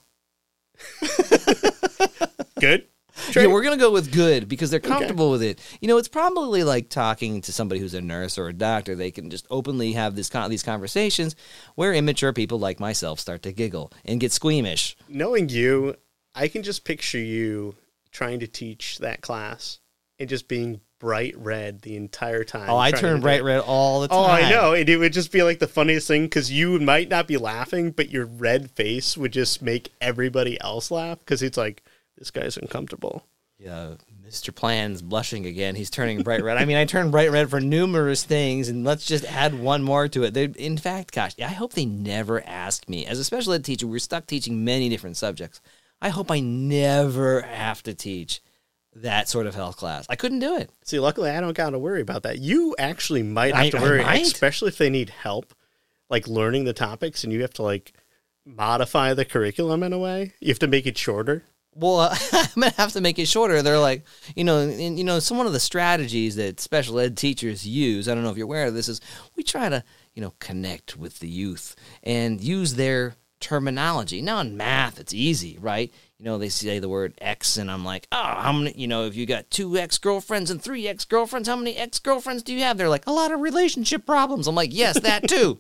Good. Yeah, we're going to go with good because they're comfortable with it. You know, it's probably like talking to somebody who's a nurse or a doctor. They can just openly have this con- these conversations where immature people like myself start to giggle and get squeamish. Knowing you, I can just picture you trying to teach that class and just being bright red the entire time. Oh, I trying turn to do bright it. red all the time. Oh, I know. And it would just be like the funniest thing because you might not be laughing, but your red face would just make everybody else laugh because it's like, this guy's uncomfortable. Yeah, Mister Plan's blushing again. He's turning bright red. I mean, I turn bright red for numerous things, and let's just add one more to it. They, in fact, gosh, I hope they never ask me. As a special ed teacher, we're stuck teaching many different subjects. I hope I never have to teach that sort of health class. I couldn't do it. See, luckily, I don't got to worry about that. You actually might have I- to I worry, might. especially if they need help, like learning the topics, and you have to like modify the curriculum in a way. You have to make it shorter. Well, uh, I'm gonna have to make it shorter. They're like, you know, and, you know, some one of the strategies that special ed teachers use. I don't know if you're aware of this. Is we try to, you know, connect with the youth and use their terminology. Now in math, it's easy, right? You know, they say the word X, and I'm like, oh, how many? You know, if you got two ex girlfriends and three ex girlfriends, how many ex girlfriends do you have? They're like, a lot of relationship problems. I'm like, yes, that too.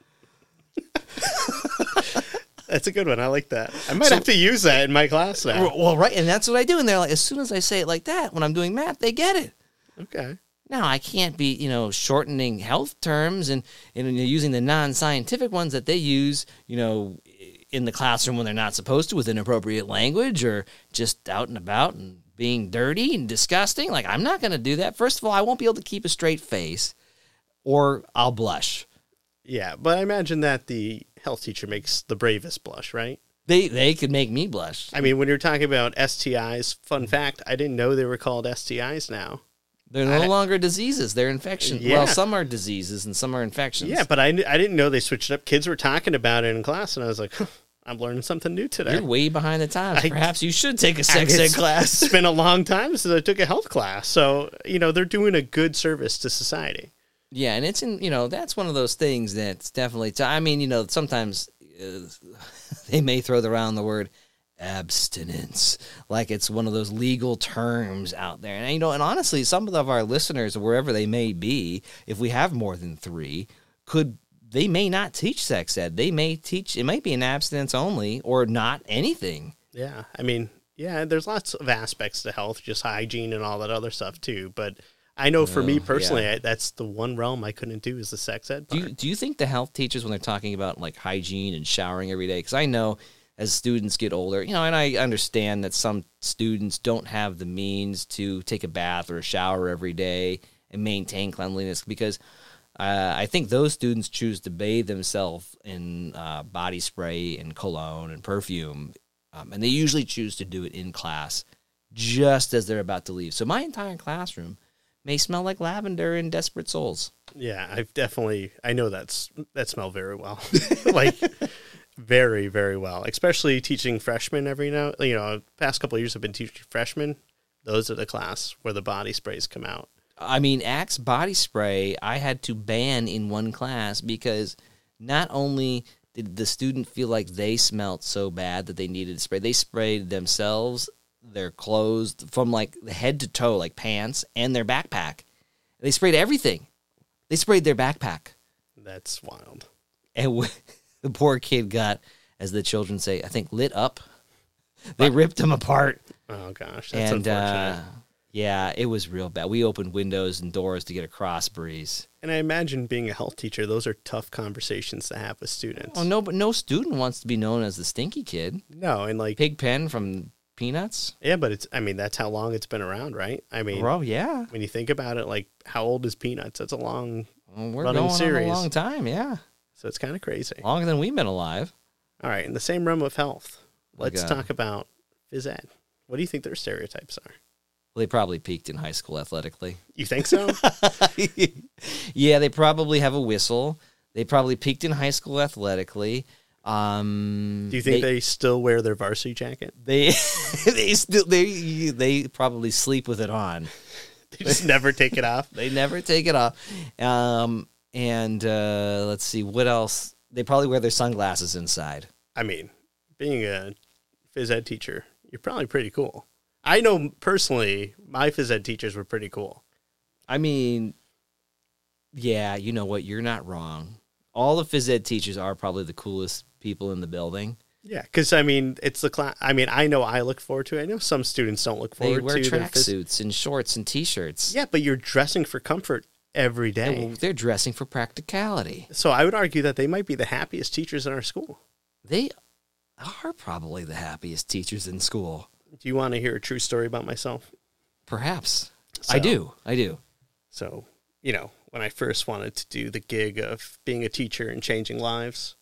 That's a good one. I like that. I might So- have to use that in my class now. Well, right, and that's what I do. And they're like, as soon as I say it like that, when I'm doing math, they get it. Okay. Now, I can't be, you know, shortening health terms and, and using the non-scientific ones that they use, you know, in the classroom when they're not supposed to with inappropriate language or just out and about and being dirty and disgusting. Like, I'm not going to do that. First of all, I won't be able to keep a straight face or I'll blush. Yeah, but I imagine that the health teacher makes the bravest blush, right? they they could make me blush. I mean, when you're talking about S T Is, fun fact, I didn't know they were called S T Is now. They're no I- longer diseases. They're infections. Yeah. Well, some are diseases and some are infections. Yeah, but I, I didn't know they switched it up. Kids were talking about it in class, and I was like, huh, I'm learning something new today. You're way behind the times. I- Perhaps you should take a I- sex ed it's- class. It's been a long time since I took a health class. So, you know, they're doing a good service to society. Yeah, and it's in, you know, that's one of those things that's definitely, t- I mean, you know, sometimes uh, they may throw around the word abstinence like it's one of those legal terms out there. And, you know, and honestly, some of our listeners, wherever they may be, if we have more than three, could, they may not teach sex ed. They may teach, it might be an abstinence only or not anything. Yeah. I mean, yeah, there's lots of aspects to health, just hygiene and all that other stuff too. But I know for me Oh, personally, yeah. I, that's the one realm I couldn't do is the sex ed Do part. you, do you think the health teachers, when they're talking about like hygiene and showering every day, because I know as students get older, you know, and I understand that some students don't have the means to take a bath or a shower every day and maintain cleanliness because uh, I think those students choose to bathe themselves in uh, body spray and cologne and perfume, um, and they usually choose to do it in class just as they're about to leave. So my entire classroom may smell like lavender and Desperate Souls. Yeah, I've definitely, I know that's, that smell very well. Like, very, very well. Especially teaching freshmen every now, you know, past couple of years I've been teaching freshmen. Those are the class where the body sprays come out. I mean, Axe body spray, I had to ban in one class because not only did the student feel like they smelled so bad that they needed to spray, they sprayed themselves, their clothes, from like head to toe, like pants, and their backpack. They sprayed everything. They sprayed their backpack. That's wild. And w- the poor kid got, as the children say, I think, lit up. They ripped him apart. Oh, gosh. That's And, uh, unfortunate. yeah, it was real bad. We opened windows and doors to get a cross breeze. And I imagine being a health teacher, those are tough conversations to have with students. Oh, no, but no student wants to be known as the stinky kid. No, and like, Pigpen from Peanuts? yeah, but it's, I mean, that's how long it's been around, right? I mean, Bro, yeah. when you think about it, like, how old is Peanuts? That's a long, Well, we're running going series. on a long time, yeah. so it's kind of crazy. Longer than we've been alive. All right, in the same realm of health, let's Like, uh, talk about phys ed. What do you think their stereotypes are? Well, they probably peaked in high school athletically. You think so? Yeah, they probably have a whistle. They probably peaked in high school athletically. Um, Do you think they, still wear their varsity jacket? they they still they they probably sleep with it on. They just never take it off? They never take it off. Um, and uh, let's see what else. They probably wear their sunglasses inside. I mean, being a phys ed teacher, you're probably pretty cool. I know personally, my phys ed teachers were pretty cool. I mean, yeah, you know what? You're not wrong. All the phys ed teachers are probably the coolest people in the building. Yeah, because I mean, it's the class. I mean, I know I look forward to it. I know some students don't look They forward wear to their phys- tracksuits and shorts and t-shirts. Yeah, but you're dressing for comfort every They- day. They're dressing for practicality. So I would argue that they might be the happiest teachers in our school. They are probably the happiest teachers in school. Do you want to hear a true story about myself? Perhaps. So- I do. I do. So, you know, when I first wanted to do the gig of being a teacher and changing lives,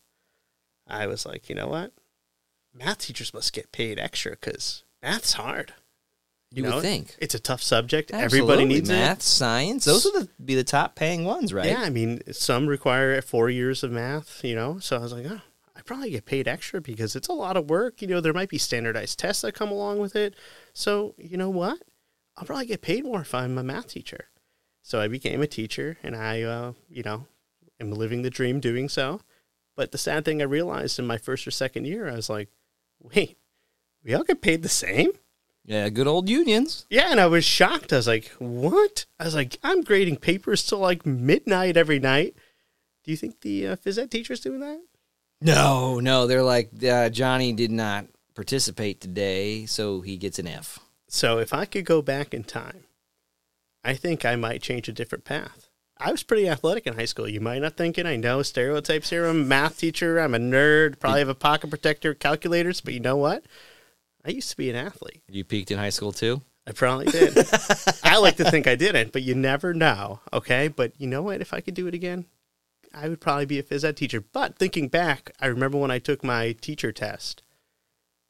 I was like, you know what? Math teachers must get paid extra because math's hard. You, know, would think. It's a tough subject. Absolutely. Everybody needs math, it. science. Those are the be the top paying ones, right? Yeah, I mean, some require four years of math, you know? So I was like, oh, I probably get paid extra because it's a lot of work. You know, there might be standardized tests that come along with it. So, you know what? I'll probably get paid more if I'm a math teacher. So I became a teacher, and I, uh, you know, am living the dream doing so. But the sad thing I realized in my first or second year, I was like, wait, we all get paid the same? Yeah, good old unions. Yeah, and I was shocked. I was like, what? I was like, I'm grading papers till like midnight every night. Do you think the uh, phys ed teacher's doing that? No, no, they're like uh, Johnny did not participate today, so he gets an F. So if I could go back in time, I think I might change a different path. I was pretty athletic in high school. You might not think it. I know stereotypes here. I'm a math teacher. I'm a nerd. Probably have a pocket protector, calculators. But you know what? I used to be an athlete. You peaked in high school too? I probably did. I like to think I didn't, but you never know. Okay, but you know what? If I could do it again, I would probably be a phys ed teacher. But thinking back, I remember when I took my teacher test,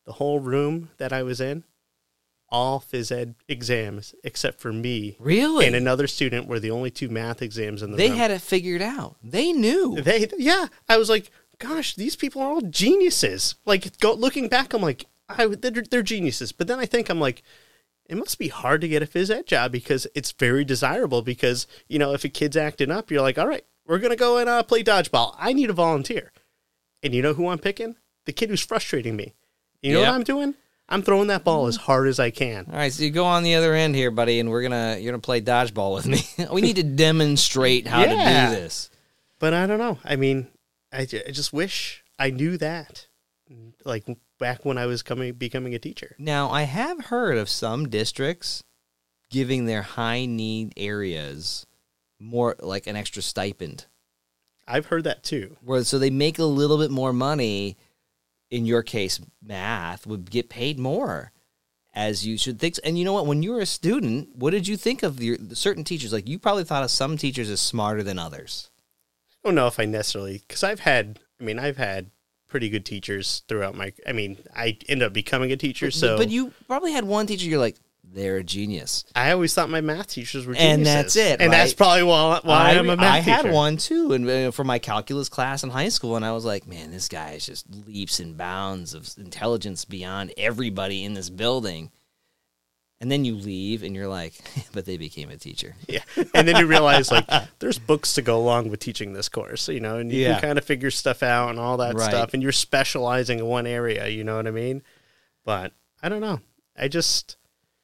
the whole room that I was in, all phys ed exams except for me Really? and another student were the only two math exams in the They room. had it figured out. They knew. They, yeah, I was like, gosh, these people are all geniuses. Like, go, looking back, I'm like, I, they're, they're geniuses. But then I think I'm like, it must be hard to get a phys ed job because it's very desirable because, you know, if a kid's acting up, you're like, all right, we're going to go and uh, play dodgeball. I need a volunteer. And you know who I'm picking? The kid who's frustrating me. You know Yep. what I'm doing? I'm throwing that ball as hard as I can. All right, so you go on the other end here, buddy, and we're gonna you're gonna play dodgeball with me. We need to demonstrate how Yeah. to do this. But I don't know. I mean, I, ju- I just wish I knew that, like back when I was coming becoming a teacher. Now, I have heard of some districts giving their high need areas more like an extra stipend, I've heard that too. where so they make a little bit more money. In your case, math would get paid more, as you should think. And you know what? When you were a student, what did you think of your the certain teachers? Like, you probably thought of some teachers as smarter than others. I don't know if I necessarily, because I've had, I mean, I've had pretty good teachers throughout my, I mean, I ended up becoming a teacher, But- so but you probably had one teacher you're like, they're a genius. I always thought my math teachers were geniuses. And that's it, And right? that's probably why, why I, I'm a math I teacher. had one too, and uh, for my calculus class in high school, and I was like, man, this guy is just leaps and bounds of intelligence beyond everybody in this building. And then you leave, and you're like, but they became a teacher. Yeah. And then you realize, like, there's books to go along with teaching this course, you know, and you Yeah. can kind of figure stuff out and all that Right. stuff, and you're specializing in one area, you know what I mean? But I don't know. I just,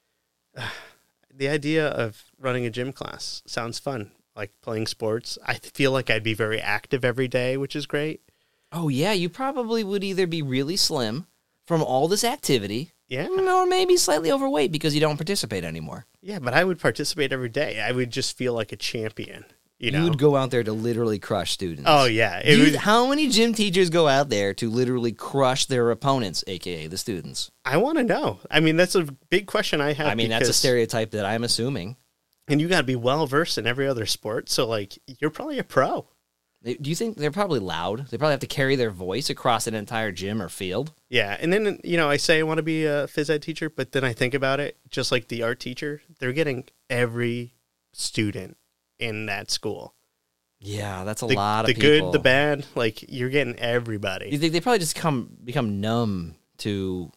the idea of running a gym class sounds fun, like playing sports. I feel like I'd be very active every day, which is great. Oh, yeah, you probably would either be really slim from all this activity, Yeah. or maybe slightly overweight because you don't participate anymore. Yeah, but I would participate every day. I would just feel like a champion, you know? You would go out there to literally crush students. Oh, yeah. It You- would, how many gym teachers go out there to literally crush their opponents, aka the students? I want to know. I mean, that's a big question I have. I mean, that's a because- stereotype that I'm assuming. And you got to be well versed in every other sport. So, like, you're probably a pro. Do you think they're probably loud? They probably have to carry their voice across an entire gym or field. Yeah. And then, you know, I say I want to be a phys ed teacher, but then I think about it, just like the art teacher, they're getting every student in that school. Yeah, that's a The, lot of the people. good, the bad, like, you're getting everybody. You think they probably just come become numb to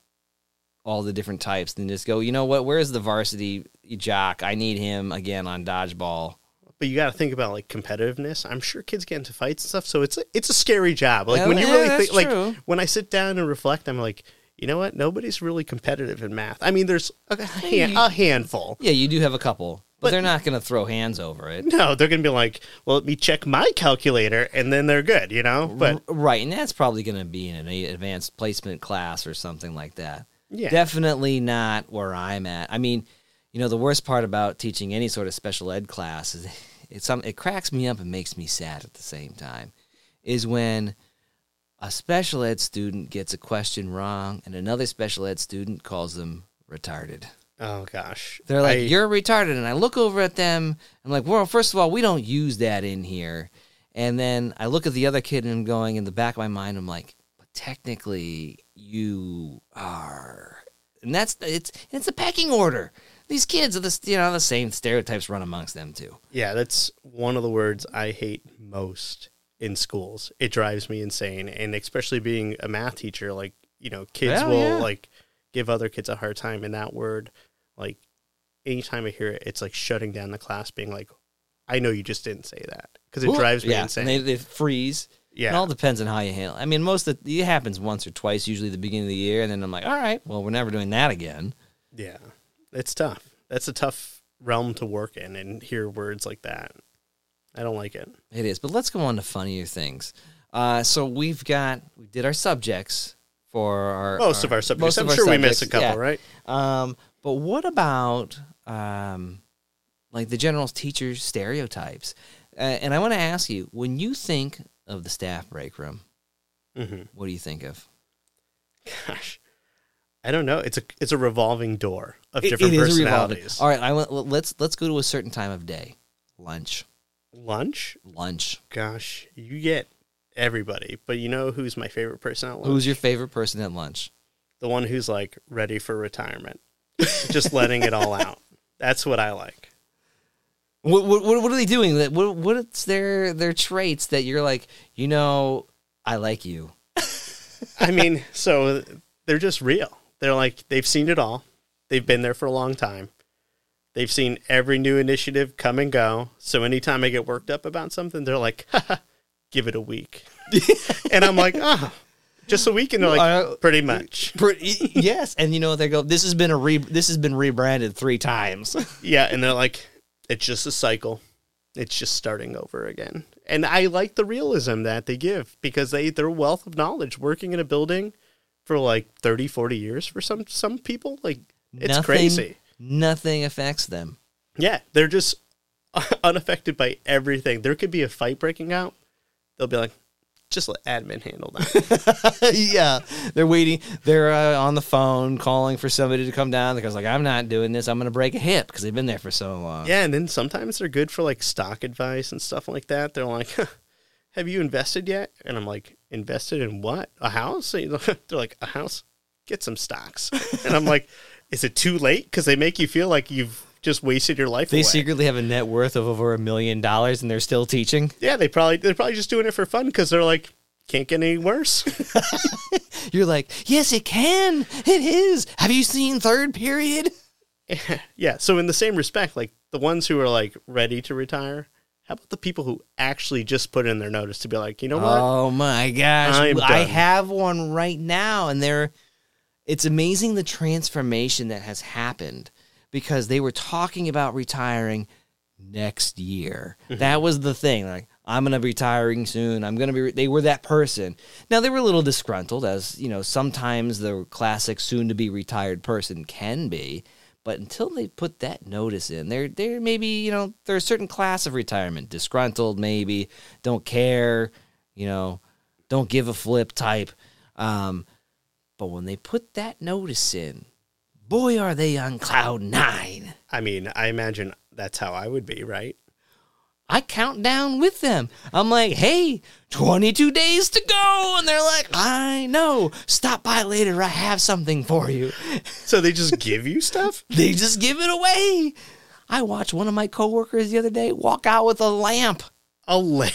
all the different types and just go, you know what? Where's the varsity jock? I need him again on dodgeball. But you got to think about, like, competitiveness. I'm sure kids get into fights and stuff. So it's a, it's a scary job. Like, Yeah, when you yeah, really that's think, like, true. when I sit down and reflect, I'm like, you know what? Nobody's really competitive in math. I mean, there's a, hand, Maybe. a handful. Yeah, you do have a couple, but, But- they're not going to throw hands over it. No, they're going to be like, well, let me check my calculator, and then they're good, you know? But, R- right, and that's probably going to be in an advanced placement class or something like that. yeah. Definitely not where I'm at. I mean, you know, the worst part about teaching any sort of special ed class is it's some it cracks me up and makes me sad at the same time. Is when a special ed student gets a question wrong and another special ed student calls them retarded. Oh, gosh. They're like, I- "You're retarded," and I look over at them. I'm like, "Well, first of all, we don't use that in here." And then I look at the other kid and I'm going in the back of my mind. I'm like, "But technically, you are," and that's it's it's a pecking order. These kids are the you know the same stereotypes run amongst them too. Yeah, that's one of the words I hate most in schools. It drives me insane. And especially being a math teacher, like, you know, kids Well, will, yeah. like, give other kids a hard time. And that word, like, anytime I hear it, it's like shutting down the class, being like, I know you just didn't say that. Because it Well, drives me yeah, insane. and they, they freeze. yeah. It all depends on how you handle it. I mean, most of the, it happens once or twice, usually at the beginning of the year, and then I'm like, all right, well, we're never doing that again. Yeah, it's tough. That's a tough realm to work in and hear words like that. I don't like it. It is, but let's go on to funnier things. Uh, so we've got, we did our subjects for our... Most of our subjects. most I'm of our sure we missed a subjects, couple, yeah. right? Um, but what about, um, like the general teacher stereotypes? Uh, and I want to ask you, when you think of the staff break room, Mm-hmm. what do you think of? Gosh, I don't know. It's a it's a revolving door of It- different it is a revolving- personalities. All right, I want, let's let's go to a certain time of day. Lunch, Lunch? lunch. Gosh, you get everybody. But you know who's my favorite person at lunch? Who's your favorite person at lunch? The one who's like ready for retirement, just letting it all out. That's what I like. What what what are they doing? What what's their their traits that you're like, you know, I like you? I mean, so they're just real. They're like, they've seen it all. They've been there for a long time. They've seen every new initiative come and go. So anytime I get worked up about something, they're like, haha, give it a week. And I'm like, oh, just a week? And they're like, Uh, pretty much. Pretty, yes, and you know they go. This has been a re. This has been rebranded three times. Yeah, and they're like, it's just a cycle. It's just starting over again. And I like the realism that they give because they, they're a wealth of knowledge working in a building for like thirty, forty years for some, some people. Like, it's Nothing- crazy. Nothing affects them. Yeah, they're just unaffected by everything. There could be a fight breaking out. They'll be like, just let admin handle that. Yeah, they're waiting. They're uh, on the phone calling for somebody to come down because, like, I'm not doing this. I'm going to break a hip because they've been there for so long. Yeah, and then sometimes they're good for like stock advice and stuff like that. They're like, have you invested yet? And I'm like, invested in what? A house? They're like, a house? Get some stocks. And I'm like, is it too late? Because they make you feel like you've just wasted your life They away. secretly have a net worth of over a million dollars, and they're still teaching. Yeah, they probably they're probably just doing it for fun because they're like, can't get any worse. You're like, yes, it can. It is. Have you seen third period? Yeah. So in the same respect, like the ones who are like ready to retire, how about the people who actually just put in their notice to be like, you know what? Oh my gosh, I'm I done. have one right now, and they're. It's amazing the transformation that has happened because they were talking about retiring next year. That was the thing. Like, I'm going to be retiring soon. I'm going to be. Re-. They were that person. Now they were a little disgruntled, as you know. Sometimes the classic soon-to-be retired person can be, but until they put that notice in, they're they're maybe you know they're a certain class of retirement, disgruntled, maybe don't care, you know, don't give a flip type. Um, but when they put that notice in, boy, are they on cloud nine. I mean, I imagine that's how I would be, right? I count down with them. I'm like, hey, twenty-two days to go. And they're like, I know. Stop by later. I have something for you. So they just give you stuff? They just give it away. I watched one of my coworkers the other day walk out with a lamp. A lamp?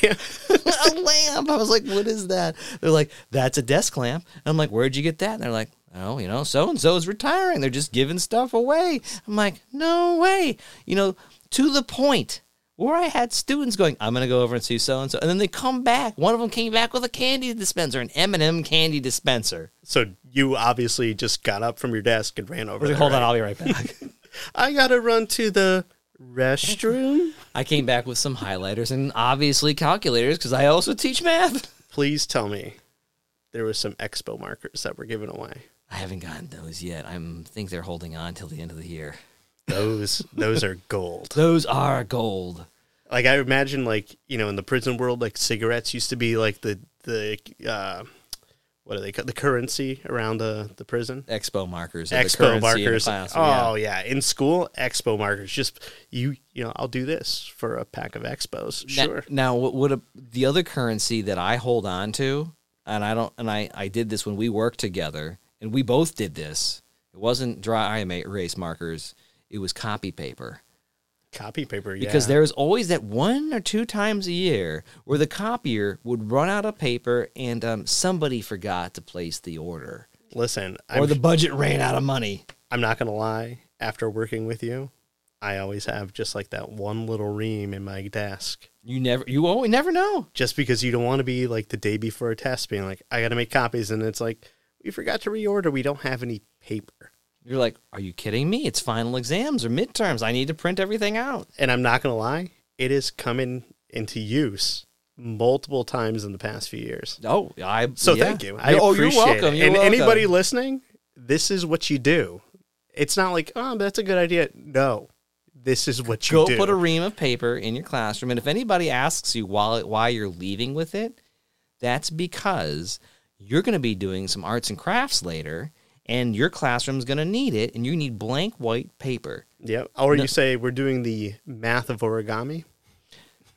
A lamp. I was like, what is that? They're like, that's a desk lamp. And I'm like, where'd you get that? And they're like, oh, you know, so-and-so's retiring. They're just giving stuff away. I'm like, no way. You know, to the point where I had students going, I'm going to go over and see so-and-so. And then they come back. One of them came back with a candy dispenser, an M and M candy dispenser. So you obviously just got up from your desk and ran over there, Hold on, right? I'll be right back. I got to run to the restroom. I came back with some highlighters and obviously calculators because I also teach math. Please tell me there was some expo markers that were given away. I haven't gotten those yet. I think they're holding on till the end of the year. Those those are gold. Those are gold. Like I imagine, like you know, in the prison world, like cigarettes used to be like the the uh, what are they called? The currency around the the prison. Expo markers. are the Expo currency in the markers. classroom, yeah. Oh yeah, in school, expo markers. Just you you know, I'll do this for a pack of expos. Now- Sure. Now, what would a, the other currency that I hold on to, and I don't, and I, I did this when we worked together, and we both did this. It wasn't dry erase markers. It was copy paper. Copy paper. Yeah. Because there's always that one or two times a year where the copier would run out of paper and um, somebody forgot to place the order. Listen, Or I'm, the budget ran out of money. I'm not gonna lie. After working with you, I always have just like that one little ream in my desk. You never, you always never know. Just because you don't want to be like the day before a test being like, I got to make copies. And it's like, we forgot to reorder. We don't have any paper. You're like, are you kidding me? It's final exams or midterms. I need to print everything out. And I'm not going to lie, it is coming into use multiple times in the past few years. Oh, I So yeah. thank you. I oh, appreciate you're welcome. it. You're and welcome. anybody listening, this is what you do. It's not like, oh, that's a good idea. No, this is what you Go do. put a ream of paper in your classroom, and if anybody asks you why, why you're leaving with it, that's because you're going to be doing some arts and crafts later, and your classroom's going to need it, and you need blank white paper. Yeah. Or No. you say, we're doing the math of origami.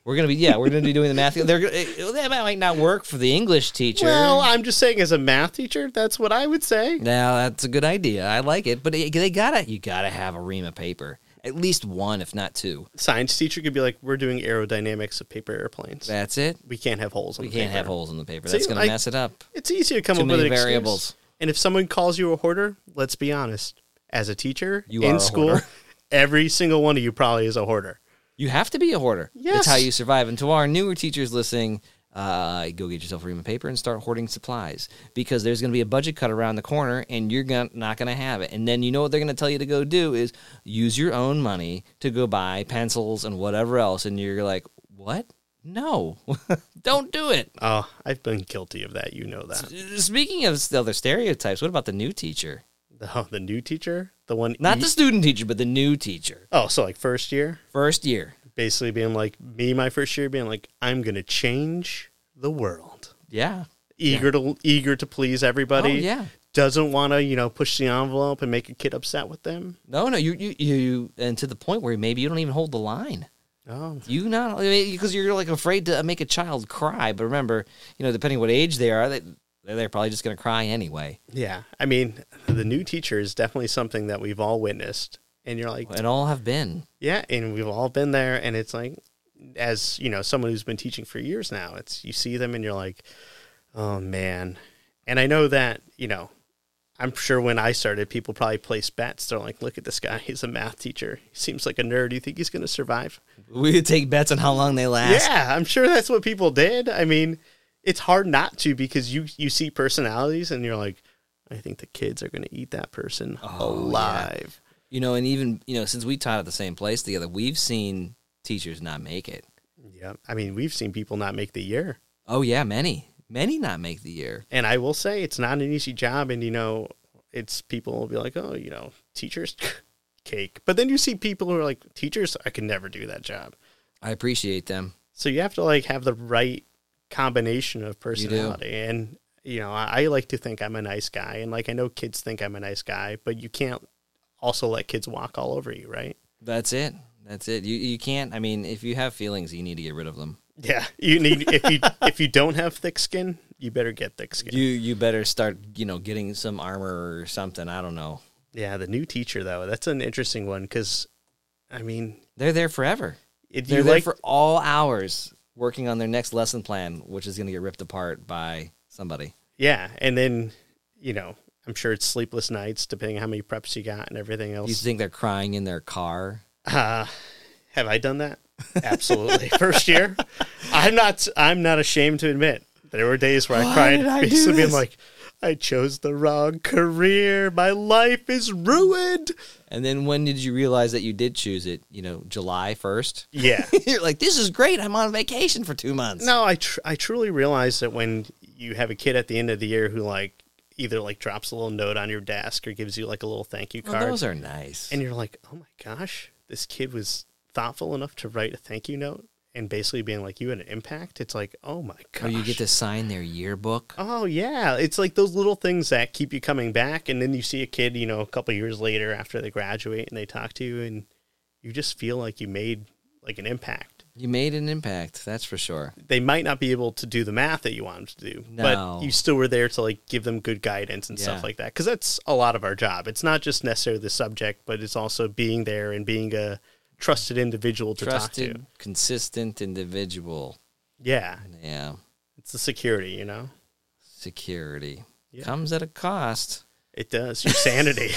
We're gonna be yeah, we're gonna be doing the math. They're gonna- it- that might not work for the English teacher. Well, I'm just saying, as a math teacher, that's what I would say. Now that's a good idea. I like it, but it- they gotta you gotta have a ream of paper, at least one, if not two. Science teacher could be like, we're doing aerodynamics of paper airplanes. That's it. We can't have holes in We the can't paper. have holes in the paper. See, That's gonna like- mess it up. It's easy to come Too up with many an excuse. variables. And if someone calls you a hoarder, let's be honest. As a teacher You in are a school, hoarder. every single one of you probably is a hoarder. You have to be a hoarder. Yes. That's how you survive. And to our newer teachers listening, uh, go get yourself a ream of paper and start hoarding supplies, because there's going to be a budget cut around the corner and you're gonna, not going to have it. And then you know what they're going to tell you to go do is use your own money to go buy pencils and whatever else. And you're like, what? No, don't do it. Oh, I've been guilty of that. You know that. Speaking of other stereotypes, what about the new teacher? Oh, the new teacher? The one... Not e- the student teacher, but the new teacher. Oh, so like first year? First year. Basically being like, me, my first year, being like, I'm going to change the world. Yeah. Eager to eager to please everybody. Oh, yeah. Doesn't want to, you know, push the envelope and make a kid upset with them. No, no, you, you, you, and to the point where maybe you don't even hold the line. Oh, You not because you're like afraid to make a child cry. But remember, you know, depending what age they are, they they're probably just going to cry anyway. yeah. I mean, the new teacher is definitely something that we've all witnessed. And you're like, And all have been. yeah, and we've all been there. And it's like, as, you know, someone who's been teaching for years now, it's, you see them and you're like, oh, man. And I know that, you know, I'm sure when I started, people probably placed bets. They're like, look at this guy. He's a math teacher. He seems like a nerd. Do you think he's going to survive? We would take bets on how long they last. Yeah, I'm sure that's what people did. I mean, it's hard not to, because you, you see personalities and you're like, I think the kids are going to eat that person Oh, alive. You know, and even, you know, since we taught at the same place together, we've seen teachers not make it. Yeah. I mean, we've seen people not make the year. Oh, yeah, many. Many not make the year. And I will say it's not an easy job. And, you know, it's people will be like, oh, you know, teachers, cake. But then you see people who are like, teachers, I can never do that job. I appreciate them. So you have to like have the right combination of personality. And, you know, I, I like to think I'm a nice guy. And like, I know kids think I'm a nice guy, but you can't also let kids walk all over you, right? That's it. That's it. You you can't, I mean, if you have feelings, you need to get rid of them. Yeah. You need, if you, if you don't have thick skin, you better get thick skin. You you better start, you know, getting some armor or something. I don't know. Yeah. The new teacher though, that's an interesting one. Cause I mean, They're there forever. it, They're you there like, for all hours working on their next lesson plan, which is going to get ripped apart by somebody. yeah. And then, you know, I'm sure it's sleepless nights depending on how many preps you got and everything You else. think they're crying in their car? Uh, have I done that? Absolutely. First year, I'm not. I'm not ashamed to admit there were days where I Why cried, did I do basically being this? like, "I chose the wrong career. My life is ruined." And then when did you realize that you did choose it? You know, July first? Yeah. You're like, this is great. I'm on vacation for two months. No, I tr- I truly realize that when you have a kid at the end of the year who like either like drops a little note on your desk or gives you like a little thank you Oh, card, those are nice. and you're like, "Oh my gosh, this kid was thoughtful enough to write a thank you note." And basically being like, you had an impact. It's like, oh my gosh. Or you get to sign their yearbook. Oh, yeah. It's like those little things that keep you coming back. And then you see a kid, you know, a couple years later after they graduate and they talk to you and you just feel like you made like an impact. You made an impact, that's for sure. They might not be able to do the math that you want them to do, No. but you still were there to like give them good guidance and Yeah. stuff like that. Because that's a lot of our job. It's not just necessarily the subject, but it's also being there and being a trusted individual to talk to. Trusted, consistent individual. Yeah. Yeah. It's the security, you know? Security. Yeah. Comes at a cost. It does. Your sanity.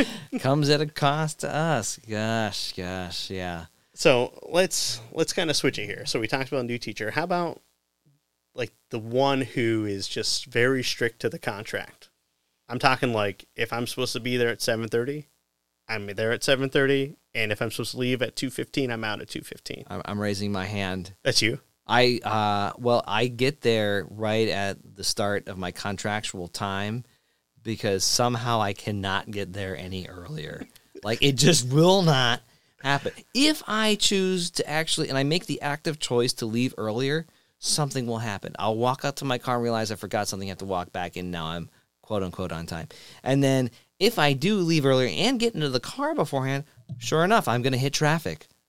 Comes at a cost to us. Gosh, gosh, yeah. So let's let's kind of switch it here. So we talked about a new teacher. How about like the one who is just very strict to the contract? I'm talking like if I'm supposed to be there at seven thirty, I'm there at seven thirty, and if I'm supposed to leave at two fifteen, I'm out at two fifteen. I'm, I'm raising my hand. That's you? I uh well, I get there right at the start of my contractual time because somehow I cannot get there any earlier. Like it just will not happen. If I choose to actually and I make the active choice to leave earlier, something will happen. I'll walk out to my car and realize I forgot something, I have to walk back in. Now I'm quote unquote on time. And then if I do leave earlier and get into the car beforehand, sure enough, I'm going to hit traffic.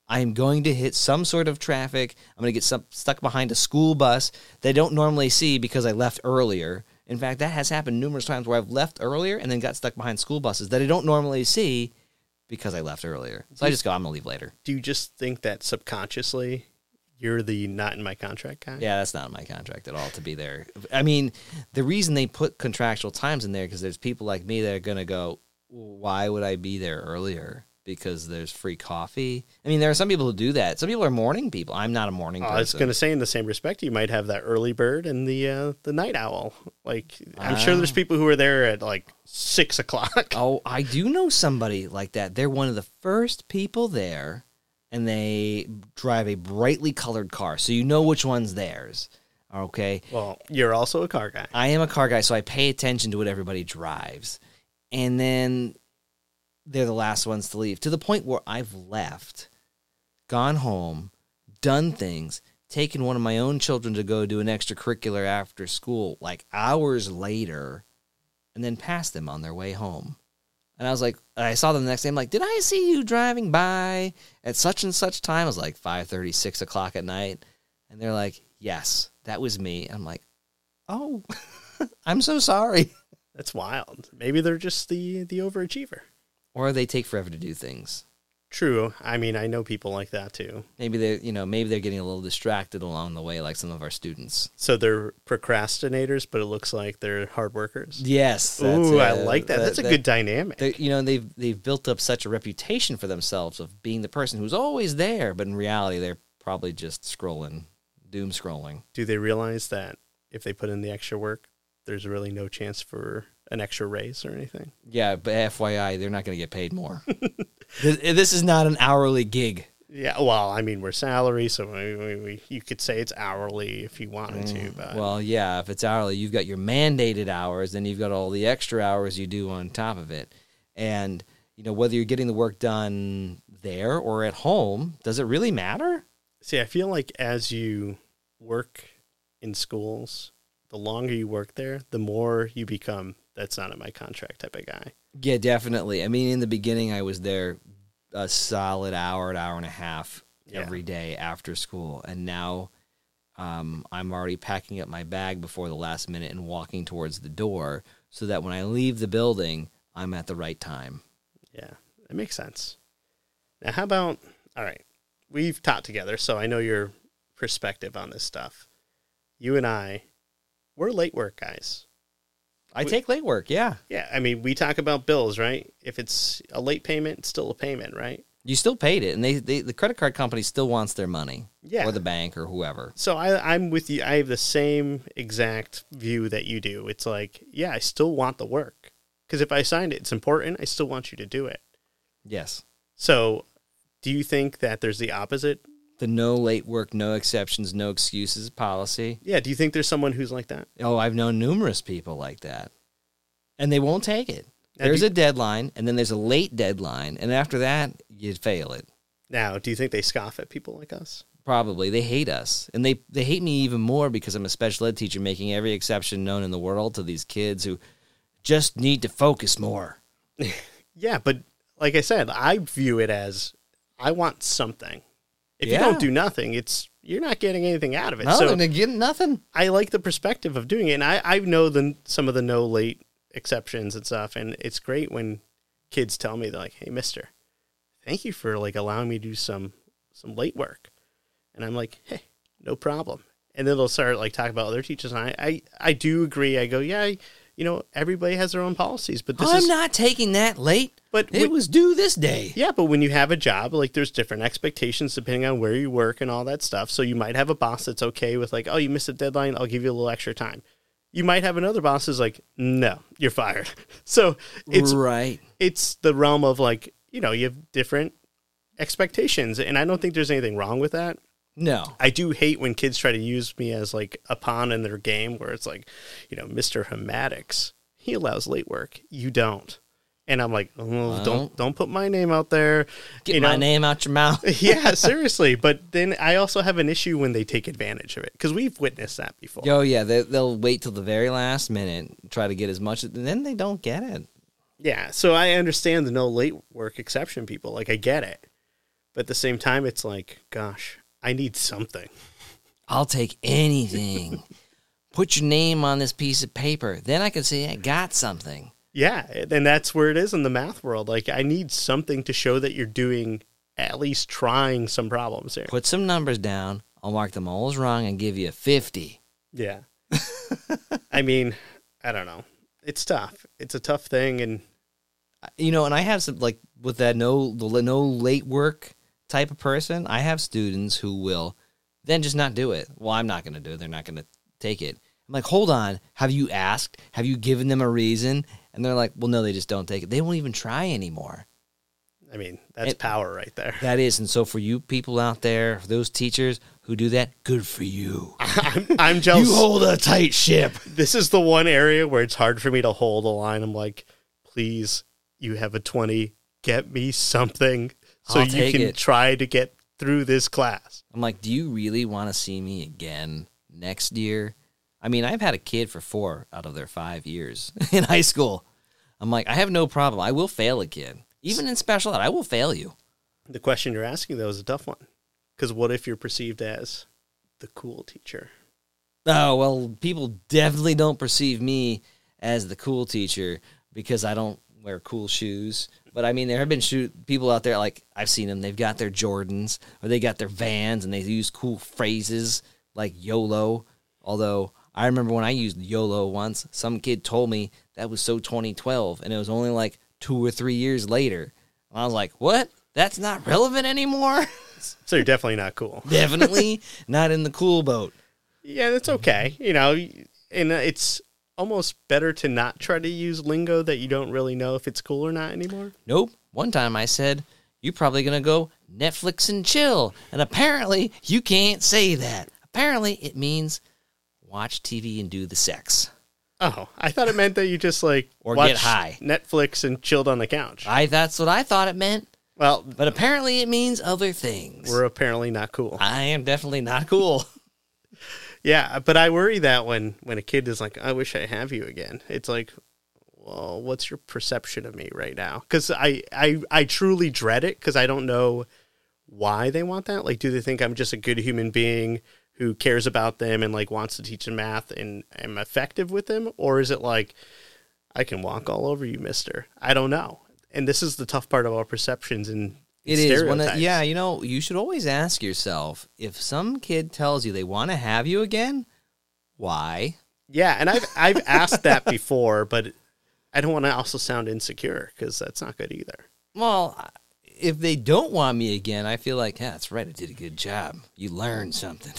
I'm going to hit some sort of traffic. I'm going to get some, stuck behind a school bus they don't normally see because I left earlier. In fact, that has happened numerous times where I've left earlier and then got stuck behind school buses that I don't normally see because I left earlier. So I just go, I'm going to leave later. Do you just think that subconsciously you're the not in my contract guy? Yeah, that's not in my contract at all to be there. I mean, the reason they put contractual times in there because there's people like me that are going to go, why would I be there earlier? Because there's free coffee. I mean, there are some people who do that. Some people are morning people. I'm not a morning Oh, person. I was going to say, in the same respect, you might have that early bird and the uh, the night owl. Like, I'm sure there's people who are there at like six o'clock. Oh, I do know somebody like that. They're one of the first people there, and they drive a brightly colored car, so you know which one's theirs. Okay. Well, you're also a car guy. I am a car guy, so I pay attention to what everybody drives, and then they're the last ones to leave, to the point where I've left, gone home, done things, taken one of my own children to go do an extracurricular after school, like hours later, and then passed them on their way home. And I was like, I saw them the next day. I'm like, did I see you driving by at such and such time? It was like five thirty, six o'clock at night. And they're like, yes, that was me. I'm like, oh, I'm so sorry. That's wild. Maybe they're just the, the overachiever. Or they take forever to do things. True. I mean, I know people like that too. Maybe they're, you know, maybe they're getting a little distracted along the way, like some of our students. So they're procrastinators, but it looks like they're hard workers. Yes. That's, Ooh, uh, I like that. That's a that, good dynamic. You know, they've they've built up such a reputation for themselves of being the person who's always there, but in reality, they're probably just scrolling, doom scrolling. Do they realize that if they put in the extra work, there's really no chance for an extra raise or anything? Yeah, but F Y I, they're not going to get paid more. this, this is not an hourly gig. Yeah, well, I mean, we're salary, so we, we, we, you could say it's hourly if you wanted to. But Well, yeah, if it's hourly, you've got your mandated hours, then you've got all the extra hours you do on top of it. And, you know, whether you're getting the work done there or at home, does it really matter? see, I feel like as you work in schools, the longer you work there, the more you become that's not in my contract type of guy. Yeah, definitely. I mean, in the beginning, I was there a solid hour, an hour and a half Yeah. every day after school. And now um, I'm already packing up my bag before the last minute and walking towards the door so that when I leave the building, I'm at the right time. Yeah, it makes sense. Now, how about, all right, we've taught together, so I know your perspective on this stuff. You and I, we're late work guys. I We- take late work, yeah. Yeah, I mean, we talk about bills, right? If it's a late payment, it's still a payment, right? You still paid it, and they, they the credit card company still wants their money. Yeah. Or the bank or whoever. So I, I'm with you. I have the same exact view that you do. It's like, yeah, I still want the work. Because if I signed it, it's important. I still want you to do it. Yes. So do you think that there's the opposite? The no late work, no exceptions, no excuses policy. Yeah, do you think there's someone who's like that? Oh, I've known numerous people like that. And they won't take it. Now, There's do- a deadline, and then there's a late deadline, and after that, you fail it. Now, do you think they scoff at people like us? Probably. They hate us. And they, they hate me even more because I'm a special ed teacher making every exception known in the world to these kids who just need to focus more. Yeah, but like I said, I view it as I want something. If Yeah. you don't do nothing, it's you're not getting anything out of it. No, so they're getting nothing. I like the perspective of doing it, and I, I know the, some of the no late exceptions and stuff, and it's great when kids tell me, they're like, hey, mister, thank you for like allowing me to do some some late work. And I'm like, hey, no problem. And then they'll start like talking about other teachers, and I, I, I do agree. I go, yeah, I, you know, everybody has their own policies, but this I'm is not taking that late. But it when- was due this day. Yeah, but when you have a job, like there's different expectations depending on where you work and all that stuff. So you might have a boss that's okay with like, oh, you missed a deadline, I'll give you a little extra time. You might have another boss who's like, no, you're fired. So it's right. it's the realm of like, you know, you have different expectations, and I don't think there's anything wrong with that. No. I do hate when kids try to use me as like a pawn in their game where it's like, you know, Mister Hamatics, he allows late work, you don't. And I'm like, oh, Well, don't don't put my name out there. Get you my know? name out your mouth. Yeah, seriously. But then I also have an issue when they take advantage of it because we've witnessed that before. Oh, yeah. They, they'll wait till the very last minute, try to get as much, and then they don't get it. Yeah, so I understand the no late work exception people. Like, I get it. But at the same time, it's like, gosh, I need something. I'll take anything. Put your name on this piece of paper. Then I can say I got something. Yeah, and that's where it is in the math world. Like, I need something to show that you're doing, at least trying some problems here. Put some numbers down. I'll mark them all as wrong and give you a fifty. Yeah. I mean, I don't know. It's tough. It's a tough thing, and You know, and I have some, like, with that no the no late work type of person, I have students who will then just not do it. Well, I'm not going to do it. They're not going to take it. I'm like, hold on. Have you asked? Have you given them a reason? And they're like, well, no, they just don't take it. They won't even try anymore. I mean, that's It- power right there. That is. And so for you people out there, for those teachers who do that, good for you. I'm, I'm jealous. You hold a tight ship. This is the one area where it's hard for me to hold a line. I'm like, please, you have a twenty. Get me something so I'll you take can it. try to get through this class. I'm like, do you really want to see me again next year? I mean, I've had a kid for four out of their five years in high school. I'm like, I have no problem. I will fail a kid. Even in special ed, I will fail you. The question you're asking, though, is a tough one. Because what if you're perceived as the cool teacher? Oh, well, people definitely don't perceive me as the cool teacher because I don't wear cool shoes. But, I mean, there have been shoe- people out there, like, I've seen them. They've got their Jordans or they got their Vans, and they use cool phrases like YOLO. Although, I remember when I used YOLO once, some kid told me that was so twenty twelve, and it was only like two or three years later. And I was like, what? That's not relevant anymore? So you're definitely not cool. Definitely not in the cool boat. Yeah, that's okay. You know, and it's almost better to not try to use lingo that you don't really know if it's cool or not anymore. Nope. One time I said, you're probably going to go Netflix and chill. And apparently you can't say that. Apparently it means watch T V and do the sex. Oh, I thought it meant that you just like Or watched get high. Netflix and chilled on the couch. I That's what I thought it meant. Well, But apparently it means other things. we're apparently not cool. I am definitely not cool. Yeah, but I worry that when, when a kid is like, I wish I have you again, it's like, well, what's your perception of me right now? Because I, I, I truly dread it because I don't know why they want that. Like, do they think I'm just a good human being who cares about them and, like, wants to teach them math and am effective with them? Or is it like, I can walk all over you, mister? I don't know. And this is the tough part of our perceptions and It is. When stereotypes. it, yeah, you know, you should always ask yourself, if some kid tells you they want to have you again, why? Yeah, and I've I've asked that before, but I don't want to also sound insecure because that's not good either. Well, if they don't want me again, I feel like, yeah, that's right, I did a good job. You learned something.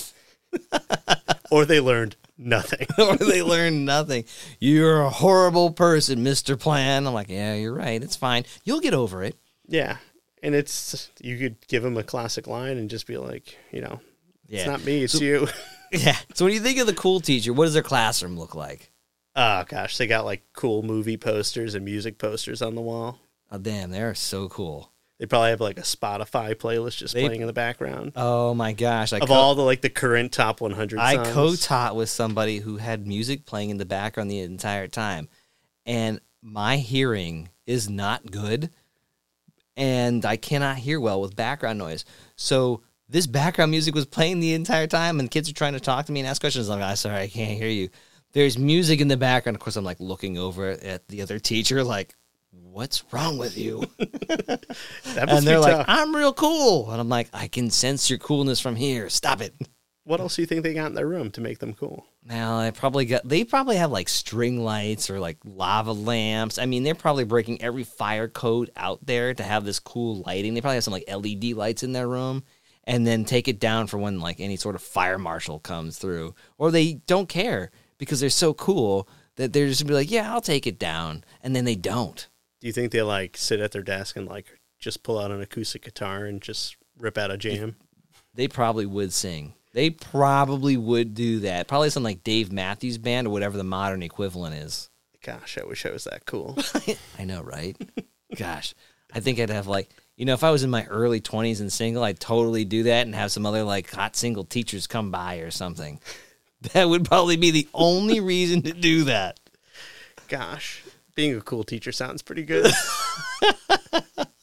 Or they learned nothing. Or they learned nothing. You're a horrible person, Mister Plan. I'm like, yeah, you're right. It's fine. You'll get over it. Yeah, and it's you could give them a classic line and just be like, you know, Yeah. it's not me, it's So- you. Yeah. So when you think of the cool teacher, what does their classroom look like? Oh gosh, they got like cool movie posters and music posters on the wall. Oh, damn, they're so cool. They probably have like a Spotify playlist just They- playing in the background Oh, my gosh. I of co- all the like the current top one hundred I songs. co-taught with somebody who had music playing in the background the entire time. And my hearing is not good. And I cannot hear well with background noise. So this background music was playing the entire time, and kids are trying to talk to me and ask questions. I'm like, I'm sorry, I can't hear you. There's music in the background. Of course, I'm like looking over at the other teacher, like, what's wrong with you? That must And they're be like, tough. I'm real cool. And I'm like, I can sense your coolness from here. Stop it. What else do you think they got in their room to make them cool? Now I probably got. They probably have like string lights or like lava lamps. I mean, they're probably breaking every fire code out there to have this cool lighting. They probably have some like L E D lights in their room, and then take it down for when like any sort of fire marshal comes through, or they don't care because they're so cool that they're just gonna be like, yeah, I'll take it down, and then they don't. Do you think they like sit at their desk and like just pull out an acoustic guitar and just rip out a jam? They probably would sing. They probably would do that. Probably some like Dave Matthews Band or whatever the modern equivalent is. Gosh, I wish I was that cool. I know, right? Gosh, I think I'd have like, you know, if I was in my early twenties and single, I'd totally do that and have some other like hot single teachers come by or something. That would probably be the only reason to do that. Gosh, being a cool teacher sounds pretty good.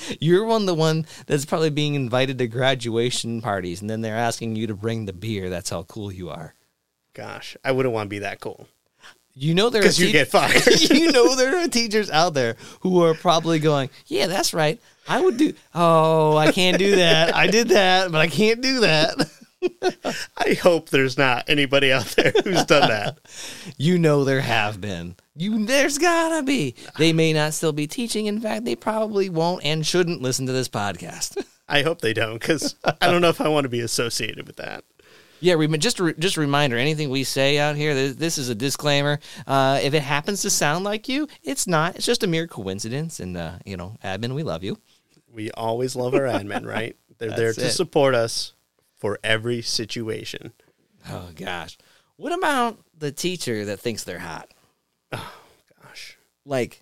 You're one the one that's probably being invited to graduation parties, and then they're asking you to bring the beer. That's how cool you are. Gosh, I wouldn't want to be that cool. You know there are Because you te- get fired. You know there are teachers out there who are probably going, yeah, that's right. I would do. Oh, I can't do that. I did that, but I can't do that. I hope there's not anybody out there who's done that. You know there have been. You there's gotta be. They may not still be teaching. In fact, they probably won't and shouldn't listen to this podcast. I hope they don't, because I don't know if I want to be associated with that. Yeah, rem- just a, just a reminder, anything we say out here, this, this is a disclaimer. Uh, if it happens to sound like you, it's not. It's just a mere coincidence. And, uh, you know, admin, we love you. We always love our admin, right? They're there to it. support us for every situation. Oh, gosh. What about the teacher that thinks they're hot? Oh, gosh. Like,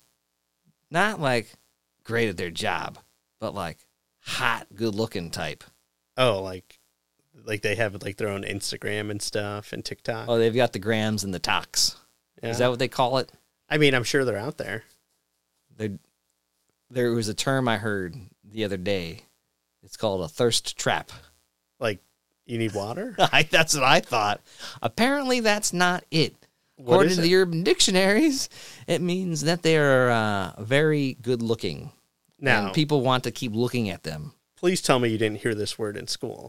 not like great at their job, but like hot, good-looking type. Oh, like... Like they have like their own Instagram and stuff and TikTok. Oh, they've got the grams and the talks. Yeah. Is that what they call it? I mean, I'm sure they're out there. There, there was a term I heard the other day. It's called a thirst trap. Like, you need water? I, that's what I thought. Apparently, that's not it. What According is to it? the Urban Dictionaries, it means that they are uh, very good looking. Now, And people want to keep looking at them. please tell me you didn't hear this word in school.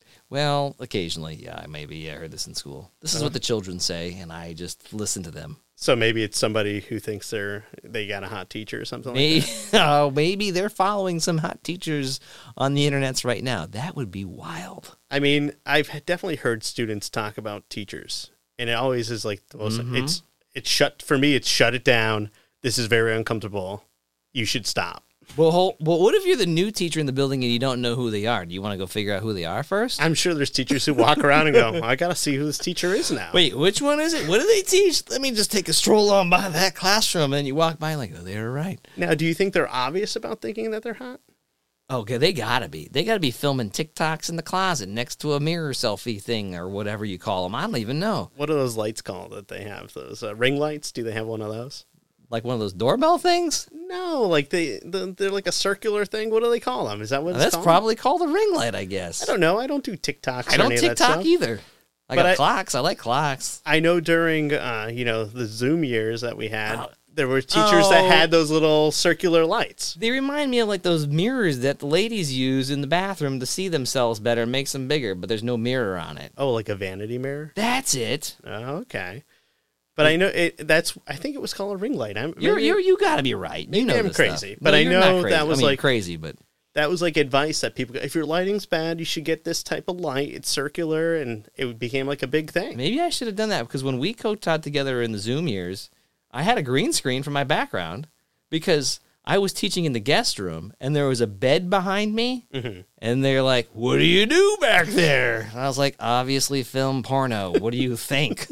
Well, occasionally, yeah, I maybe I heard this in school. This is Uh-huh. what the children say, and I just listen to them. So maybe it's somebody who thinks they're they got a hot teacher or something like Maybe, that. oh, maybe they're following some hot teachers on the internets right now. That would be wild. I mean, I've definitely heard students talk about teachers, and it always is like the most. Mhm. It's it's shut for me. It's shut it down. This is very uncomfortable. You should stop. Well, whole, well, what if you're the new teacher in the building and you don't know who they are? Do you want to go figure out who they are first? I'm sure there's teachers who walk around and go, I got to see who this teacher is now. Wait, which one is it? What do they teach? Let me just take a stroll on by that classroom, and you walk by like, oh, they're right. Now, do you think they're obvious about thinking that they're hot? Okay, they gotta be. They gotta be filming TikToks in the closet next to a mirror selfie thing or whatever you call them. I don't even know. What are those lights called that they have? Those uh, ring lights? Do they have one of those? Like one of those doorbell things? No, like they the, they're like a circular thing. What do they call them? Is that what it's That's called? probably called a ring light, I guess. I don't know. I don't do TikToks. I or don't any of that TikTok stuff. either. I But got I- clocks. I like clocks. I know during uh, you know the Zoom years that we had, Oh. there were teachers that Oh. had those little circular lights. They remind me of like those mirrors that the ladies use in the bathroom to see themselves better and makes them bigger, but there's no mirror on it. Oh, like a vanity mirror. That's it. Oh, okay. But I know it. That's. I think it was called a ring light. I'm, You're maybe- you're you got to be right. maybe you know I'm this crazy, stuff. but No, I you're know not crazy. that was I mean, like- crazy, but that was like advice that people. If your lighting's bad, you should get this type of light. It's circular, and it became like a big thing. maybe I should have done that because when we co-taught together in the Zoom years, I had a green screen for my background because I was teaching in the guest room and there was a bed behind me, Mhm. and they're like, "What do you do back there?" And I was like, "Obviously, film porno. What do you think?"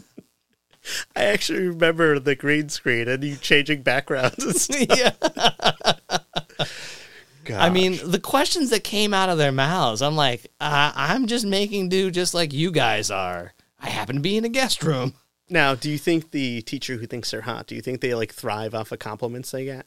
I actually remember the green screen and you changing backgrounds and stuff. Yeah. I mean, the questions that came out of their mouths, I'm like, uh, I'm just making do just like you guys are. I happen to be in a guest room. Now, do you think the teacher who thinks they're hot, do you think they like thrive off of compliments they get?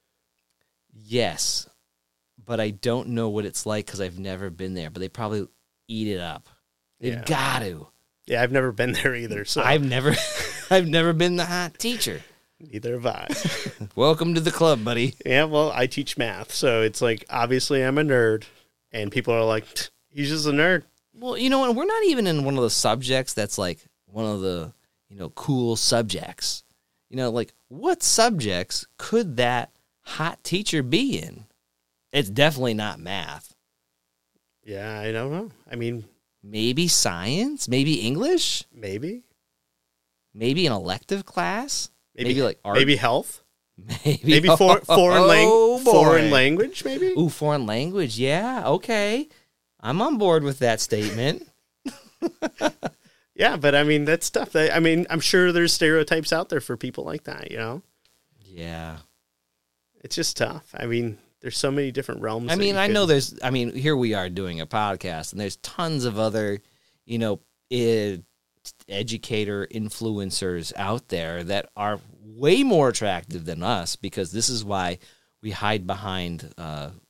Yes, but I don't know what it's like because I've never been there. But they probably eat it up. They've Yeah. got to. Yeah, I've never been there either, so I've never, I've never been the hot teacher. neither have I. Welcome to the club, buddy. Yeah, well, I teach math, so it's like obviously I'm a nerd, and people are like, "Tch, he's just a nerd." Well, you know what? We're not even in one of the subjects that's like one of the, you know, cool subjects. You know, like what subjects could that hot teacher be in? It's definitely not math. Yeah, I don't know. I mean, Maybe science? Maybe English? maybe, Maybe an elective class? maybe, Maybe like art? maybe health, Maybe, maybe for, foreign lang- Oh, boy. foreign language, maybe. Ooh, foreign language. Yeah, okay. I'm on board with that statement. Yeah, but I mean that's tough. That- I mean, I'm sure there's stereotypes out there for people like that. You know, Yeah. it's just tough. I mean, there's so many different realms. I that mean, you I could- know there's, I mean, here we are doing a podcast, and there's tons of other, you know, ed- educator influencers out there that are way more attractive than us because this is why we hide behind uh,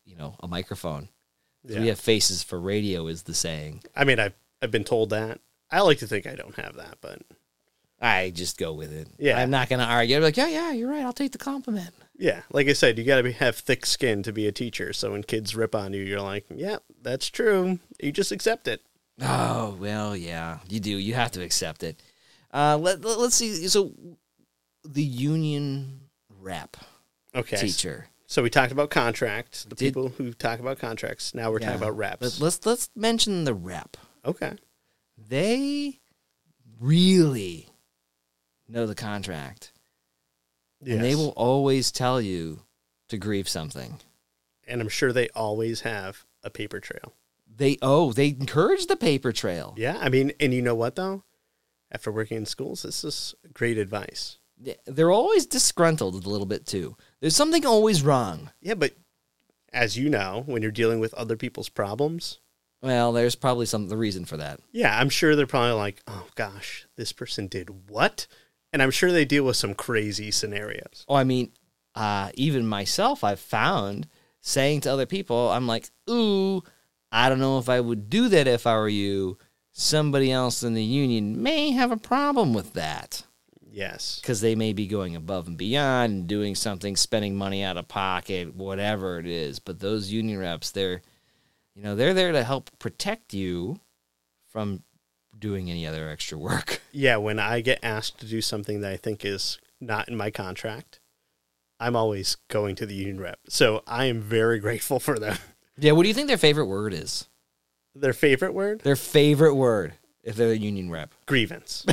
you know, a microphone. Yeah. We have faces for radio, is the saying. I mean, I've, I've been told that. I like to think I don't have that, but... I just go with it. Yeah. I'm not going to argue. I'm like, yeah, yeah, you're right. I'll take the compliment. Yeah, like I said, you got to have thick skin to be a teacher. So when kids rip on you, you're like, yeah, that's true. You just accept it. Oh, well, yeah, you do. You have to accept it. Uh, let, let, let's see. So the union rep Okay. teacher. So we talked about contracts, the Did- people who talk about contracts. Now we're Yeah. talking about reps. Let, let's, let's mention the rep. Okay. They really know the contract. Yes. And they will always tell you to grieve something. And I'm sure they always have a paper trail. They oh, they encourage the paper trail. Yeah, I mean, and you know what, though? After working in schools, this is great advice. They're always disgruntled a little bit too. There's something always wrong. Yeah, but as you know, when you're dealing with other people's problems, Well, there's probably some the reason for that. yeah, I'm sure they're probably like, oh, gosh, this person did what? And I'm sure they deal with some crazy scenarios. Oh, I mean, uh, even myself, I've found saying to other people, I'm like, ooh, I don't know if I would do that if I were you. Somebody else in the union may have a problem with that Yes. because they may be going above and beyond and doing something, spending money out of pocket, whatever it is. But those union reps, they're, you know, they're there to help protect you from doing any other extra work. Yeah, when I get asked to do something that I think is not in my contract, I'm always going to the union rep. So I am very grateful for them. Yeah, what do you think their favorite word is? Their favorite word? Their favorite word, if they're a union rep. Grievance.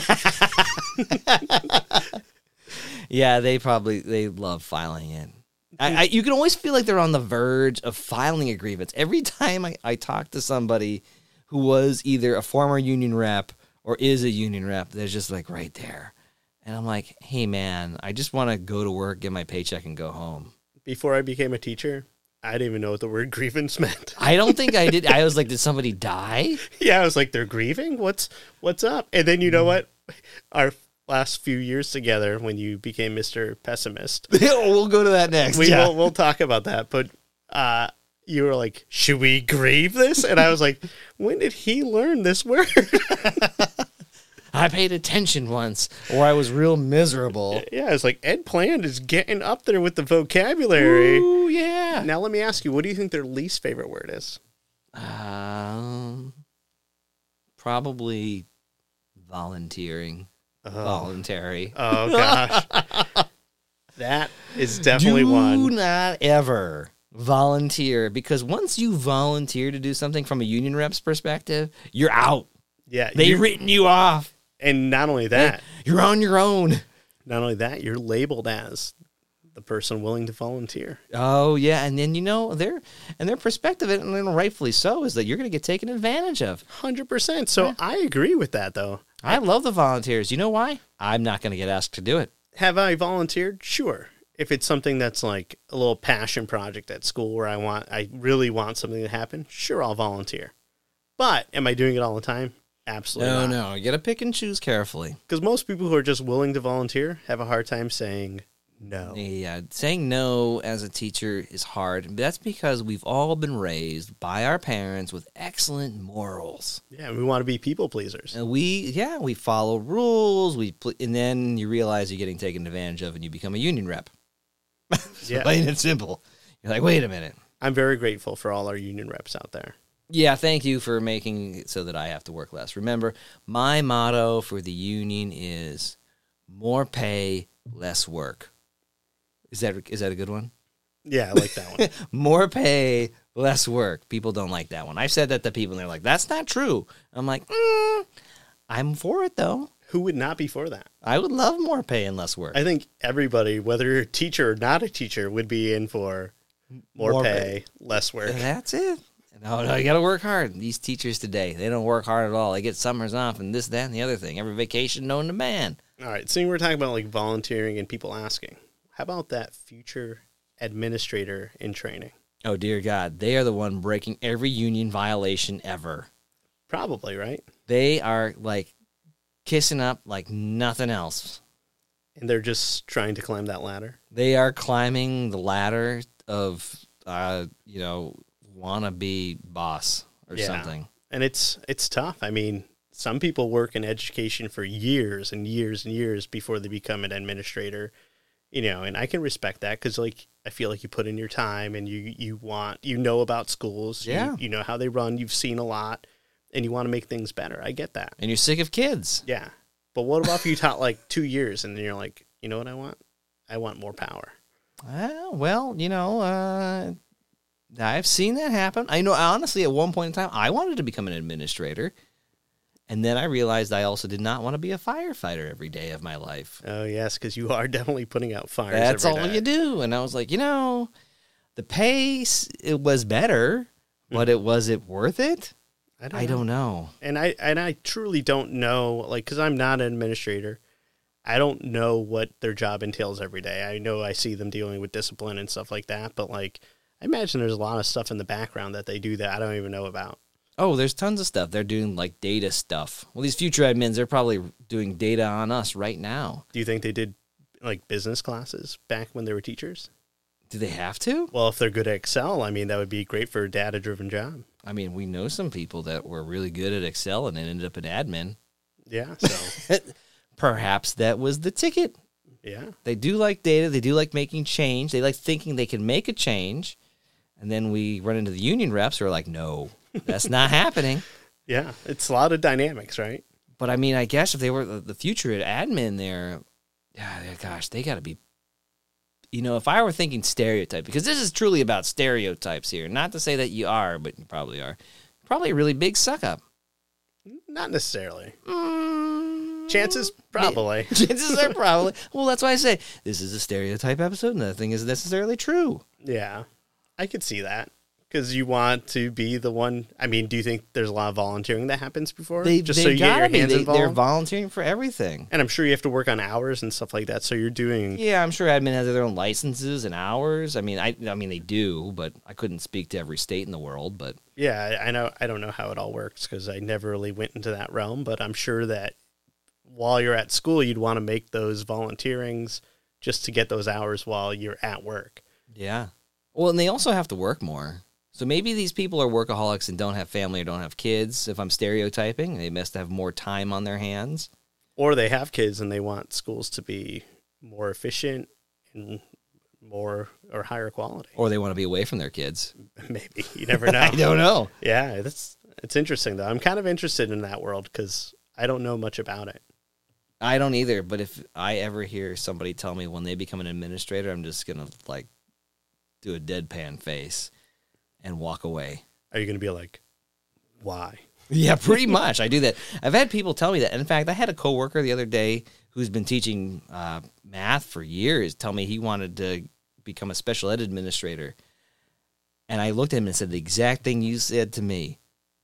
Yeah, they probably, they love filing it. I, I, you can always feel like they're on the verge of filing a grievance. Every time I, I talk to somebody who was either a former union rep or is a union rep, they're just like right there. And I'm like, hey, man, I just want to go to work, get my paycheck, and go home. Before I became a teacher, I didn't even know what the word grievance meant. I don't think I did. I was like, did somebody die? Yeah, I was like, they're grieving? What's what's up? And then you know what? Our last few years together, when you became Mister Pessimist, We'll go to that next. we yeah. will we'll talk about that. But uh, you were like, should we grieve this? And I was like, when did he learn this word? I paid attention once, or I was real miserable. Yeah, it's like Ed Plant is getting up there with the vocabulary. Ooh, yeah. Now let me ask you, what do you think their least favorite word is? Um, probably volunteering. Voluntary. Oh gosh. That is definitely do one. not ever volunteer, because once you volunteer to do something from a union rep's perspective, you're out. Yeah, They've you- written you off. and not only that, You're on your own. not only that, you're labeled as the person willing to volunteer. Oh yeah, and then you know their and their perspective, and then rightfully so, is that you're going to get taken advantage of. one hundred percent. So I agree with that, though. I love the volunteers. You know why? I'm not going to get asked to do it. Have I volunteered? Sure. If it's something that's like a little passion project at school where I want, I really want something to happen, sure, I'll volunteer. But am I doing it all the time? Absolutely No, not. no, you got to pick and choose carefully. Because most people who are just willing to volunteer have a hard time saying no. Yeah, saying no as a teacher is hard. That's because we've all been raised by our parents with excellent morals. Yeah, we want to be people pleasers. And we, yeah, we follow rules. We pl- and then you realize you're getting taken advantage of, and you become a union rep. Yeah. Plain and simple. You're like, wait a minute. I'm very grateful for all our union reps out there. Yeah, thank you for making it so that I have to work less. Remember, my motto for the union is more pay, less work. Is that is that a good one? Yeah, I like that one. More pay, less work. People don't like that one. I've said that to people, and they're like, that's not true. I'm like, mm, I'm for it, though. Who would not be for that? I would love more pay and less work. I think everybody, whether you're a teacher or not a teacher, would be in for more, More pay, less work. That's it. No, no, you got to work hard. These teachers today, they don't work hard at all. They get summers off and this, that, and the other thing. Every vacation known to man. All right, so we're talking about like volunteering and people asking. How about that future administrator in training? Oh, dear God. They are the one breaking every union violation ever. Probably, right? They are, like, kissing up like nothing else. And they're just trying to climb that ladder. They are climbing the ladder of uh, you know, wannabe boss or Yeah. something. And it's it's tough. I mean, some people work in education for years and years and years before they become an administrator, you know, and I can respect that because, like, I feel like you put in your time and you, you want, you know about schools. Yeah. You, you know how they run. You've seen a lot and you want to make things better. I get that. And you're sick of kids. Yeah. But what about if you taught like two years and then you're like, you know what I want? I want more power. Uh, well, you know, uh, I've seen that happen. I know, honestly, at one point in time, I wanted to become an administrator. And then I realized I also did not want to be a firefighter every day of my life. Oh, yes, because you are definitely putting out fires. That's every all day. you do. And I was like, you know, the pace, it was better, but it was it worth it? I don't I know. don't know. And I and I truly don't know, like, because I'm not an administrator. I don't know what their job entails every day. I know I see them dealing with discipline and stuff like that, but like, I imagine there's a lot of stuff in the background that they do that I don't even know about. Oh, there's tons of stuff. They're doing like data stuff. Well, these future admins, they're probably doing data on us right now. Do you think they did like business classes back when they were teachers? Do they have to? Well, if they're good at Excel, I mean, that would be great for a data-driven job. I mean, we know some people that were really good at Excel and then ended up an admin. Yeah, so, Perhaps that was the ticket. yeah. They do like data. They do like making change. They like thinking they can make a change. And then we run into the union reps who are like, no, that's not happening. Yeah, it's a lot of dynamics, right? But I mean, I guess if they were the, the future admin there, yeah, gosh, they got to be, you know, if I were thinking stereotype, because this is truly about stereotypes here, not to say that you are, but you probably are, probably a really big suck up. Not necessarily. Mm, Chances, probably. chances are probably, well, that's why I say this is a stereotype episode. Nothing is necessarily true. Yeah, I could see that. Because you want to be the one. I mean, do you think there's a lot of volunteering that happens before? They, Just they so you get gotta your be. hands They, involved? they're volunteering for everything. And I'm sure you have to work on hours and stuff like that. So you're doing. Yeah, I'm sure admin has their own licenses and hours. I mean, I, I mean they do, but I couldn't speak to every state in the world. But Yeah, I I know. I don't know how it all works because I never really went into that realm. But I'm sure that while you're at school, you'd want to make those volunteerings just to get those hours while you're at work. yeah, well, and they also have to work more. So maybe these people are workaholics and don't have family or don't have kids. If I'm stereotyping, they must have more time on their hands. Or they have kids and they want schools to be more efficient and more or higher quality. Or they want to be away from their kids. Maybe. You never know. I don't know. Yeah, that's it's interesting though. I'm kind of interested in that world because I don't know much about it. I don't either, but if I ever hear somebody tell me when they become an administrator, I'm just going to like do a deadpan face and walk away. Are you going to be like, why? Yeah, pretty much. I do that. I've had people tell me that. In fact, I had a coworker the other day who's been teaching uh, math for years tell me he wanted to become a special ed administrator. And I looked at him and said the exact thing you said to me.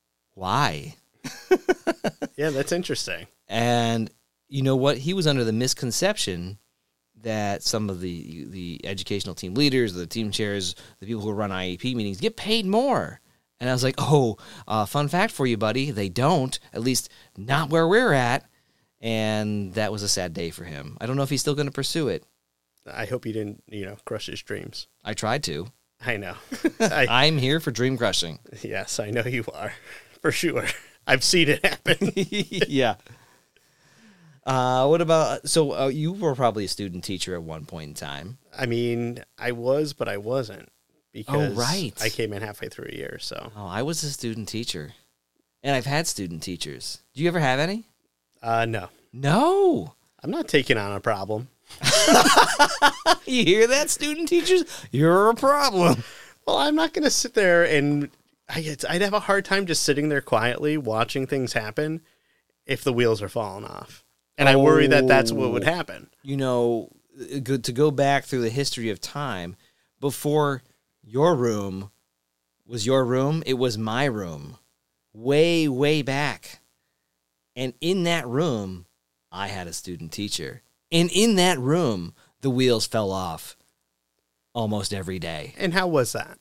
Why? Yeah, that's interesting. And you know what? He was under the misconception that some of the the educational team leaders, the team chairs, the people who run I E P meetings get paid more. And I was like, oh, uh, fun fact for you, buddy. They don't, at least not where we're at. And that was a sad day for him. I don't know if he's still going to pursue it. I hope you didn't, you know, crush his dreams. I tried to. I know. I, I'm here for dream crushing. yes, I know you are. For sure. I've seen it happen. Yeah. Uh, what about, so uh, you were probably a student teacher at one point in time. I mean, I was, but I wasn't. Because right. I came in halfway through a year, so. Oh, I was a student teacher. And I've had student teachers. Do you ever have any? Uh, no. No. I'm not taking on a problem. You hear that, student teachers? You're a problem. Well, I'm not going to sit there and I get, I'd have a hard time just sitting there quietly watching things happen if the wheels are falling off. And I worry that that's what would happen. You know, good to go back through the history of time, before your room was your room, it was my room. Way, way back. And in that room, I had a student teacher. And in that room, the wheels fell off almost every day. And how was that?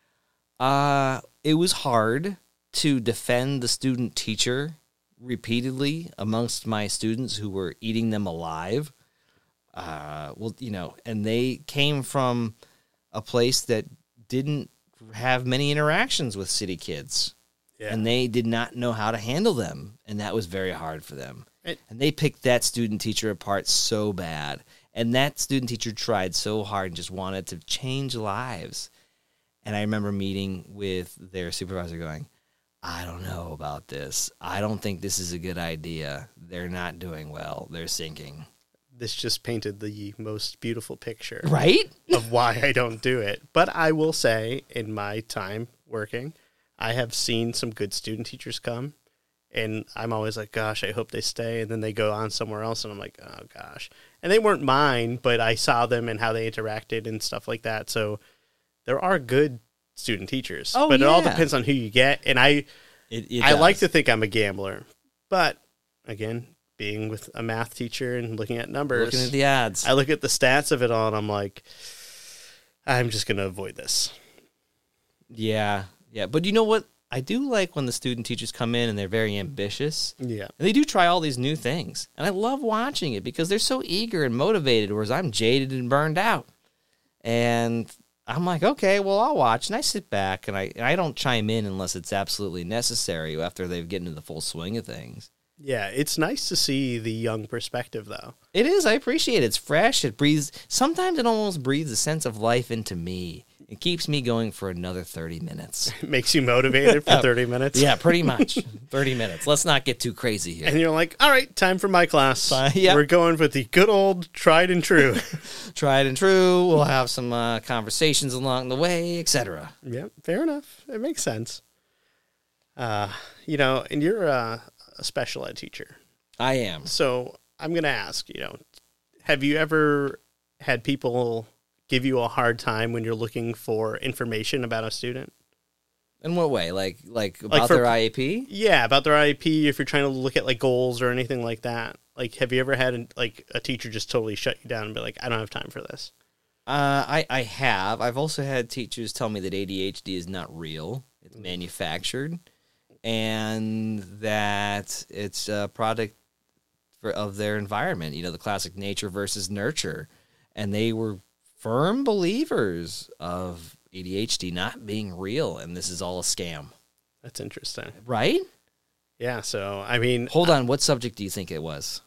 Uh, it was hard to defend the student teacher repeatedly amongst my students who were eating them alive. Uh, well, you know, and they came from a place that didn't have many interactions with city kids. Yeah. And they did not know how to handle them. And that was very hard for them. It, And they picked that student teacher apart so bad. And that student teacher tried so hard and just wanted to change lives. And I remember meeting with their supervisor going, I don't know about this. I don't think this is a good idea. They're not doing well. They're sinking. this just painted the most beautiful picture Right? of why I don't do it. But I will say, in my time working, I have seen some good student teachers come, and I'm always like, gosh, I hope they stay. And then they go on somewhere else, and I'm like, oh, gosh. And they weren't mine, but I saw them and how they interacted and stuff like that. So there are good student teachers. Oh, but it all yeah. depends on who you get. And I, It, it I like does. to think I'm a gambler. But, again, being with a math teacher and looking at numbers, Looking at the odds. I look at the stats of it all, and I'm like, I'm just going to avoid this. Yeah, yeah. But you know what? I do like when the student teachers come in and they're very ambitious. Yeah. And they do try all these new things. And I love watching it because they're so eager and motivated, whereas I'm jaded and burned out. And I'm like, okay, well, I'll watch. And I sit back, and I, and I don't chime in unless it's absolutely necessary after they've gotten into the full swing of things. Yeah, it's nice to see the young perspective, though. It is. I appreciate it. It's fresh. It breathes. Sometimes it almost breathes a sense of life into me. It keeps me going for another thirty minutes. It makes you motivated for thirty minutes. Yeah, pretty much. thirty minutes. Let's not get too crazy here. And you're like, all right, time for my class. Uh, yeah. We're going with the good old tried and true. Tried and true. We'll have some uh, conversations along the way, et cetera. Yeah, fair enough. It makes sense. Uh, you know, and you're a, a special ed teacher. I am. So I'm going to ask, you know, have you ever had people give you a hard time when you're looking for information about a student? In what way? Like like about for- their I E P? Yeah, about their I E P, if you're trying to look at like goals or anything like that. Like, have you ever had like a teacher just totally shut you down and be like, I don't have time for this? Uh, I, I have. I've also had teachers tell me that A D H D is not real. It's manufactured. And that it's a product for, of their environment. You know, the classic nature versus nurture. And they were firm believers of A D H D not being real, and this is all a scam. That's interesting. Right? Yeah, so, I mean, Hold on, what subject do you think it was?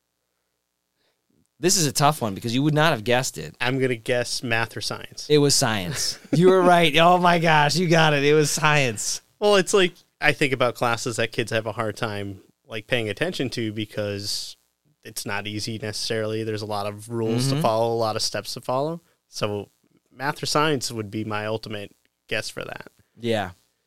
This is a tough one because you would not have guessed it. I'm going to guess math or science. It was science. You were right. Oh my gosh, you got it. It was science. Well, it's like, I think about classes that kids have a hard time like paying attention to because it's not easy necessarily. There's a lot of rules Mm-hmm. to follow, a lot of steps to follow. So math or science would be my ultimate guess for that. Yeah.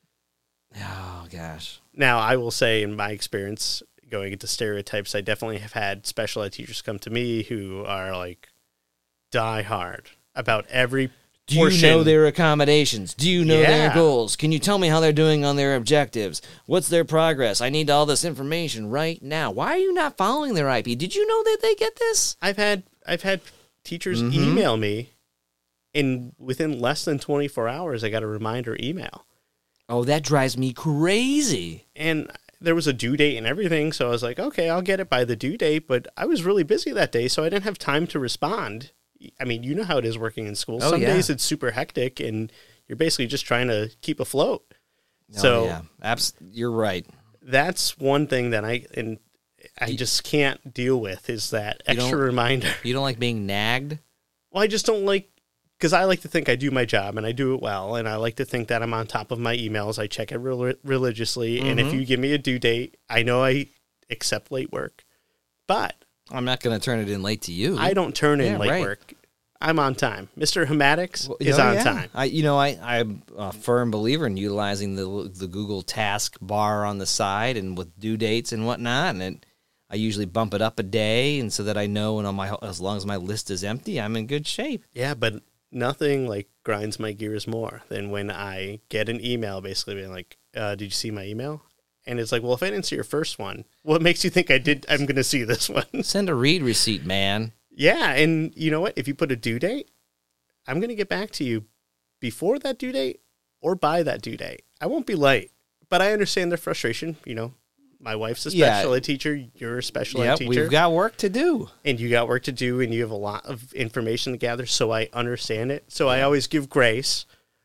Oh gosh. Now, I will say in my experience going into stereotypes, I definitely have had special ed teachers come to me who are like die hard about every Do portion. you know their accommodations? Do you know their Yeah. goals? Can you tell me how they're doing on their objectives? What's their progress? I need all this information right now. Why are you not following their I P? Did you know that they get this? I've had I've had teachers Mhm. email me, and within less than twenty-four hours, I got a reminder email. Oh, that drives me crazy. And there was a due date and everything, so I was like, okay, I'll get it by the due date, but I was really busy that day, so I didn't have time to respond. I mean, you know how it is working in school. Oh, Some yeah. days it's super hectic, and you're basically just trying to keep afloat. Oh, So yeah, Abs- you're right. that's one thing that I and I just can't deal with is that You extra don't- reminder. You don't like being nagged? Well, I just don't like, because I like to think I do my job and I do it well, and I like to think that I'm on top of my emails. I check it rel- religiously, and if Mhm. you give me a due date, I know I accept late work, but I'm not going to turn it in late to you. I don't turn in Yeah, late right. work. I'm on time. Mister Hematics Well, is oh, on yeah. time. I, you know, I, I'm a firm believer in utilizing the the Google Task bar on the side and with due dates and whatnot. And it, I usually bump it up a day, and so that I know when on my as long as my list is empty, I'm in good shape. Yeah, but nothing like grinds my gears more than when I get an email basically being like, uh, "Did you see my email?" And it's like, well, if I didn't see your first one, what makes you think I did? I'm going to see this one. Send a read receipt, man. Yeah, and you know what? If you put a due date, I'm going to get back to you before that due date or by that due date. I won't be late, but I understand their frustration. You know, my wife's a Yeah. special ed teacher, you're a special ed Yep, teacher, we've got work to do. and you got work to do, and you have a lot of information to gather, so I understand it. So I always give grace,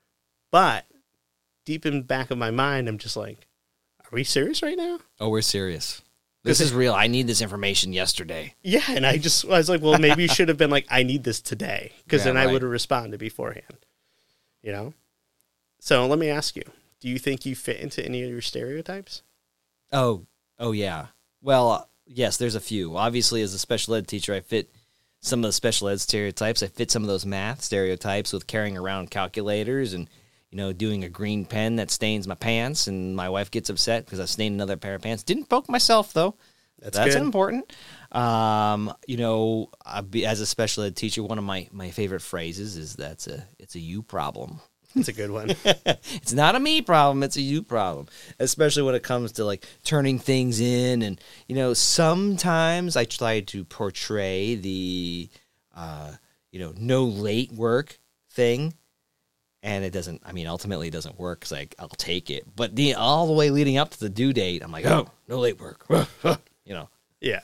But deep in the back of my mind, I'm just like, are we serious right now? Oh, we're serious. This is real. I need this information yesterday. Yeah, and I just I was like, well, maybe you should have been like, I need this today, because Yeah, then I right. would have responded beforehand. You know? So let me ask you, do you think you fit into any of your stereotypes? Oh, oh yeah. Well, uh, yes, there's a few. Obviously, as a special ed teacher, I fit some of the special ed stereotypes. I fit some of those math stereotypes with carrying around calculators and, you know, doing a green pen that stains my pants, and my wife gets upset because I stained another pair of pants. Didn't poke myself, though. That's That's good. important. Um, you know, I be, as a special ed teacher, one of my, my favorite phrases is that's a it's a you problem. That's a good one. It's not a me problem, it's a you problem, especially when it comes to like turning things in. And, you know, sometimes I try to portray the, uh, you know, no late work thing. And it doesn't, I mean, ultimately it doesn't work because I'll take it. But the all the way leading up to the due date, I'm like, oh, no late work, you know. Yeah.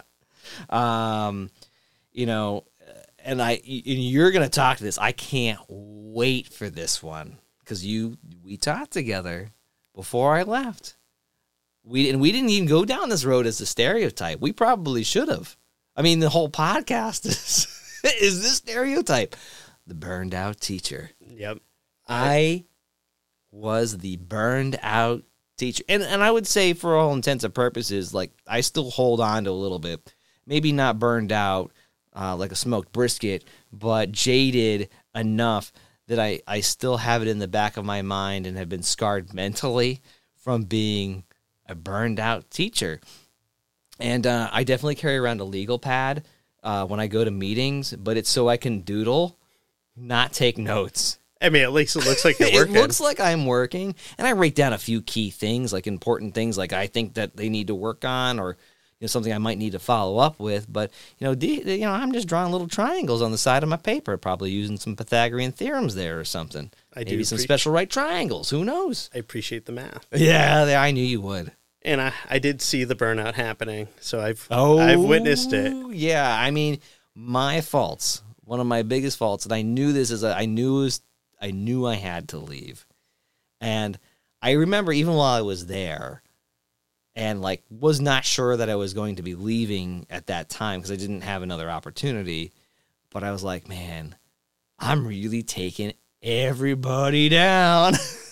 Um, you know, and I, and you're going to talk to this. I can't wait for this one because you, we talked together before I left. We and we didn't even go down this road as a stereotype. We probably should have. I mean, the whole podcast is is this stereotype, the burned out teacher. Yep. I was the burned out teacher, and and I would say for all intents and purposes, like I still hold on to a little bit. Maybe not burned out uh, like a smoked brisket, but jaded enough that I, I still have it in the back of my mind and have been scarred mentally from being a burned out teacher. And uh, I definitely carry around a legal pad uh, when I go to meetings, but it's so I can doodle, not take notes. I mean, at least it looks like you're It working. looks like I'm working, and I write down a few key things, like important things, like I think that they need to work on, or you know, something I might need to follow up with. But you know, de- you know, I'm just drawing little triangles on the side of my paper, probably using some Pythagorean theorems there or something. I do Maybe some appre- special right triangles. Who knows? I appreciate the math. Yeah, there- I knew you would. And I, I did see the burnout happening, so I've Oh, I've witnessed it. Yeah, I mean, my faults. One of my biggest faults, and I knew this as a, I knew it was, I knew I had to leave, and I remember even while I was there, and like was not sure that I was going to be leaving at that time because I didn't have another opportunity, but I was like, man, I'm really taking everybody down.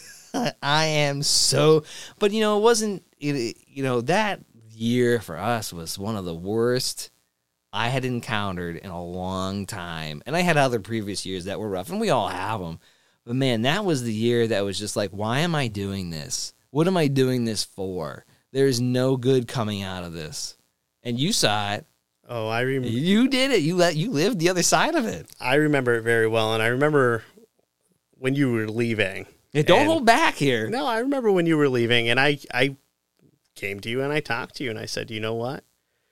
I am so, but you know, it wasn't, it, you know, that year for us was one of the worst I had encountered in a long time. And I had other previous years that were rough, and we all have them. But man, that was the year that was just like, why am I doing this? What am I doing this for? There's no good coming out of this. And you saw it. Oh, I remember. You did it. You let you lived the other side of it. I remember it very well, and I remember when you were leaving. Yeah, don't And- hold back here. No, I remember when you were leaving, and I I came to you and I talked to you, and I said, you know what?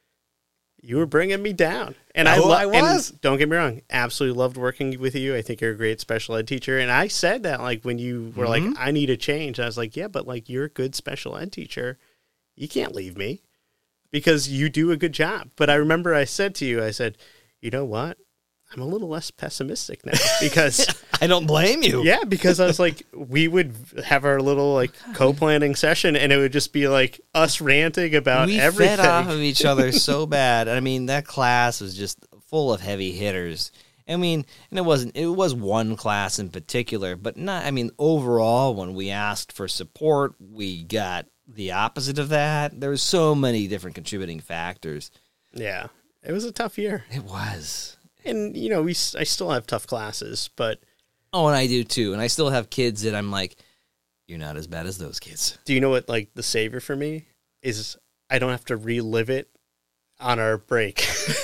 You were bringing me down, and I, Oh, lo- I was? And don't get me wrong, absolutely loved working with you. I think you're a great special ed teacher, and I said that like when you were Mhm. like, I need a change. I was like, yeah, but like you're a good special ed teacher. You can't leave me because you do a good job. But I remember I said to you, I said, you know what? I'm a little less pessimistic now because I don't blame you. yeah, because I was like, we would have our little like co-planning session, and it would just be like us ranting about we everything. fed off of each other so bad. I mean, that class was just full of heavy hitters. I mean, and it wasn't, it was one class in particular, but not, I mean, overall, when we asked for support, we got the opposite of that. There was so many different contributing factors. Yeah, it was a tough year, It was. and you know, we s- I still have tough classes, but Oh, and I do too. And I still have kids that I'm like, you're not as bad as those kids. do you know what like the savior for me is? I don't have to relive it on our break.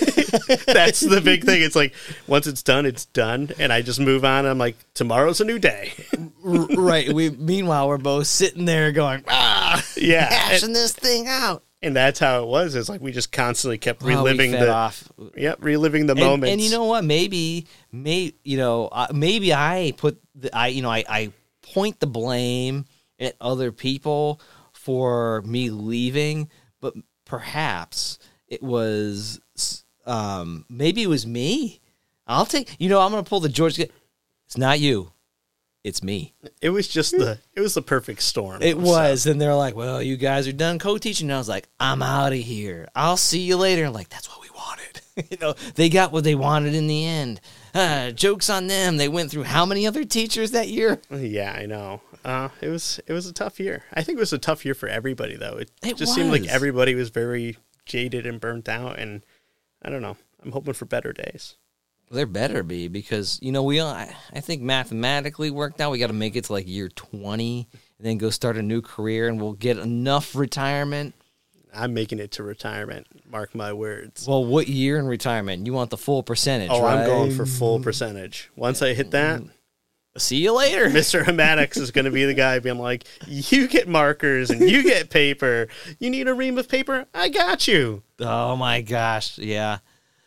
That's the big thing. It's like once it's done, it's done, and I just move on. I'm like, tomorrow's a new day. Right. We meanwhile we're both sitting there going, ah, Yeah, and, hashing this thing out. and that's how it was. It's like we just constantly kept Well, we reliving fed the off. yep, reliving the And, moments. and you know what? Maybe, may you know, uh, maybe I put the, I, you know, I, I point the blame at other people for me leaving, but perhaps it was, um, maybe it was me. I'll take, you know, I'm gonna pull the George. It's not you. it's me. It was just the it was the perfect storm. It of was. stuff. And they're like, well, you guys are done co-teaching. And I was like, I'm out of here. I'll see you later. And like, that's what we wanted. You know, they got what they wanted in the end. Uh, joke's on them. They went through how many other teachers that year? Yeah, I know. Uh, it was it was a tough year. I think it was a tough year for everybody, though. It, It just seemed like was. everybody was very jaded and burnt out, and I don't know. I'm hoping for better days. Well, there better be, because, you know, we all, I, I think mathematically worked out. We got to make it to like year twenty and then go start a new career, and we'll get enough retirement. I'm making it to retirement. Mark my words. Well, what year in retirement? You want the full percentage, oh, right? I'm going for full percentage. Once I hit that, See you later. Mister Hamadix is going to be the guy being like, you get markers and you get paper. You need a ream of paper? I got you. Oh my gosh, yeah.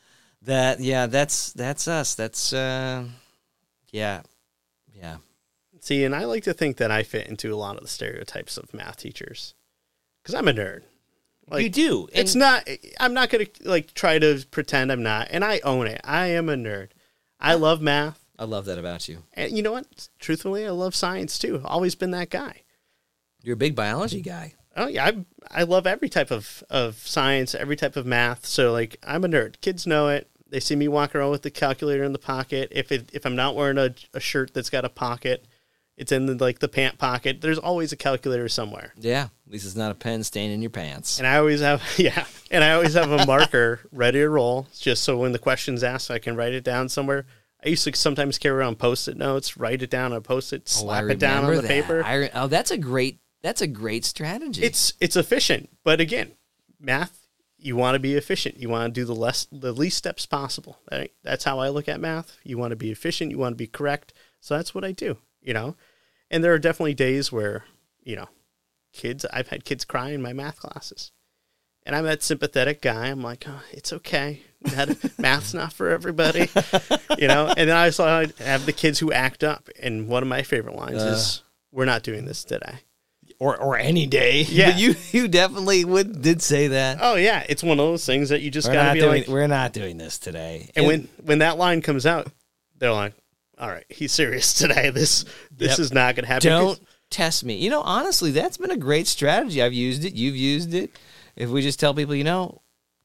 That yeah, that's that's us. That's uh yeah. Yeah. See, and I like to think that I fit into a lot of the stereotypes of math teachers because I'm a nerd. Like, you do. And It's not, I'm not going to like try to pretend I'm not, and I own it. I am a nerd. I love math. I love that about you. And you know what? Truthfully, I love science too. Always been that guy. You're a big biology guy. Oh yeah, I I love every type of, of science, every type of math. So like, I'm a nerd. Kids know it. They see me walk around with the calculator in the pocket. If it if I'm not wearing a, a shirt that's got a pocket, it's in the, like the pant pocket. There's always a calculator somewhere. Yeah. At least it's not a pen stain in your pants. And I always have yeah, and I always have a marker ready to roll, just so when the question's asked, I can write it down somewhere. I used to sometimes carry around Post-it notes, write it down on a Post-it, slap oh, I it down on the that. paper. I, oh, that's a great that's a great strategy. It's it's efficient, but again, math. You want to be efficient. You want to do the less, the least steps possible. Right? That's how I look at math. You want to be efficient. You want to be correct. So that's what I do. You know, and there are definitely days where, you know, kids. I've had kids cry in my math classes, and I'm that sympathetic guy. I'm like, oh, it's okay. That, math's not for everybody. You know. And then I also have the kids who act up. And one of my favorite lines Uh. is, "We're not doing this today." or or any day. Yeah. But you you definitely would did say that. Oh yeah, it's one of those things that you just We're gotta not be doing like. we're not doing this today. And when, when that line comes out, they're like, all right, he's serious today. This this Yep. is not going to happen. Don't test me. You know, honestly, that's been a great strategy. I've used it. You've used it. If we just tell people, you know,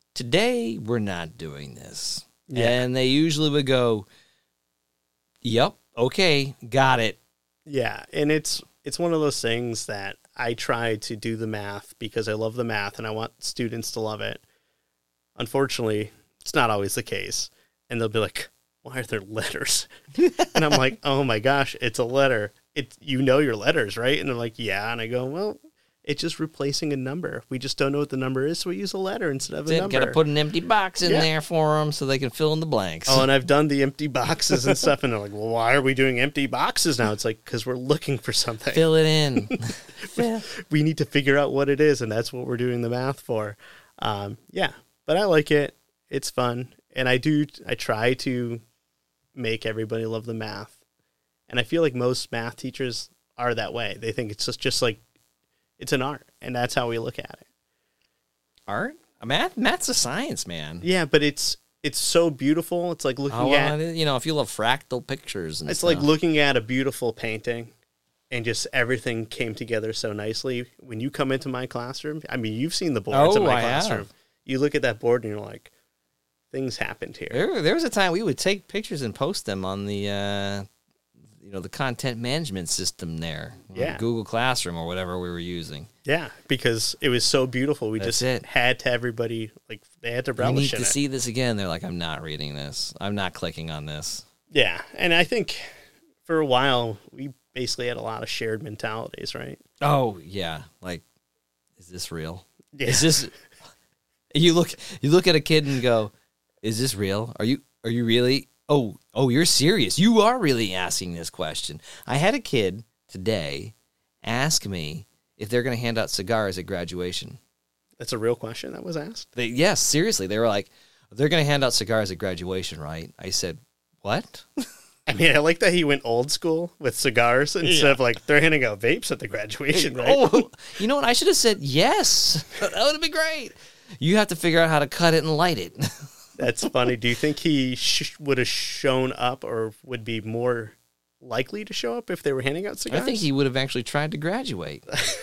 today we're not doing this. Yeah. And they usually would go, yep, okay, got it. Yeah, and it's it's one of those things that I try to do the math because I love the math and I want students to love it. Unfortunately, it's not always the case. And they'll be like, why are there letters? And I'm like, oh my gosh, it's a letter. It, you know your letters, right? And they're like, yeah. And I go, well, it's just replacing a number. We just don't know what the number is, so we use a letter instead of a number. Got to put an empty box in Yeah. there for them so they can fill in the blanks. Oh, and I've done the empty boxes and stuff, and they're like, well, why are we doing empty boxes now? It's like, because we're looking for something. Fill it in. Fill- We need to figure out what it is, and that's what we're doing the math for. Um, yeah, but I like it. It's fun. And I do, I try to make everybody love the math. And I feel like most math teachers are that way. They think it's just, just like, it's an art, and that's how we look at it. Art? Math? Math's a science, man. Yeah, but it's it's so beautiful. It's like looking Oh, well, at, it is- you know, if you love fractal pictures and it's stuff. like looking at a beautiful painting, and just everything came together so nicely. When you come into my classroom, I mean, you've seen the boards in Oh, my I classroom. have. You look at that board, and you're like, things happened here. There, there was a time we would take pictures and post them on the, uh, you know, the content management system there. on Yeah. Google Classroom or whatever we were using. Yeah, because it was so beautiful. We That's just it. had to everybody, like, they had to We need relish to in it. see this again. They're like, I'm not reading this. I'm not clicking on this. Yeah, and I think for a while, we basically had a lot of shared mentalities, right? Oh yeah, like, is this real? Yeah. Is this? You look, you look at a kid and go, "Is this real? Are you, are you really? Oh, oh, you're serious. You are really asking this question." I had a kid today ask me if they're going to hand out cigars at graduation. That's a real question that was asked. They, yes, seriously, they were like, "They're going to hand out cigars at graduation, right?" I said, "What?" I mean, I like that he went old school with cigars instead Yeah. of like they're handing out vapes at the graduation, right? Oh, you know what? I should have said yes. That would have been great. You have to figure out how to cut it and light it. That's funny. Do you think he sh- would have shown up or would be more likely to show up if they were handing out cigars? I think he would have actually tried to graduate.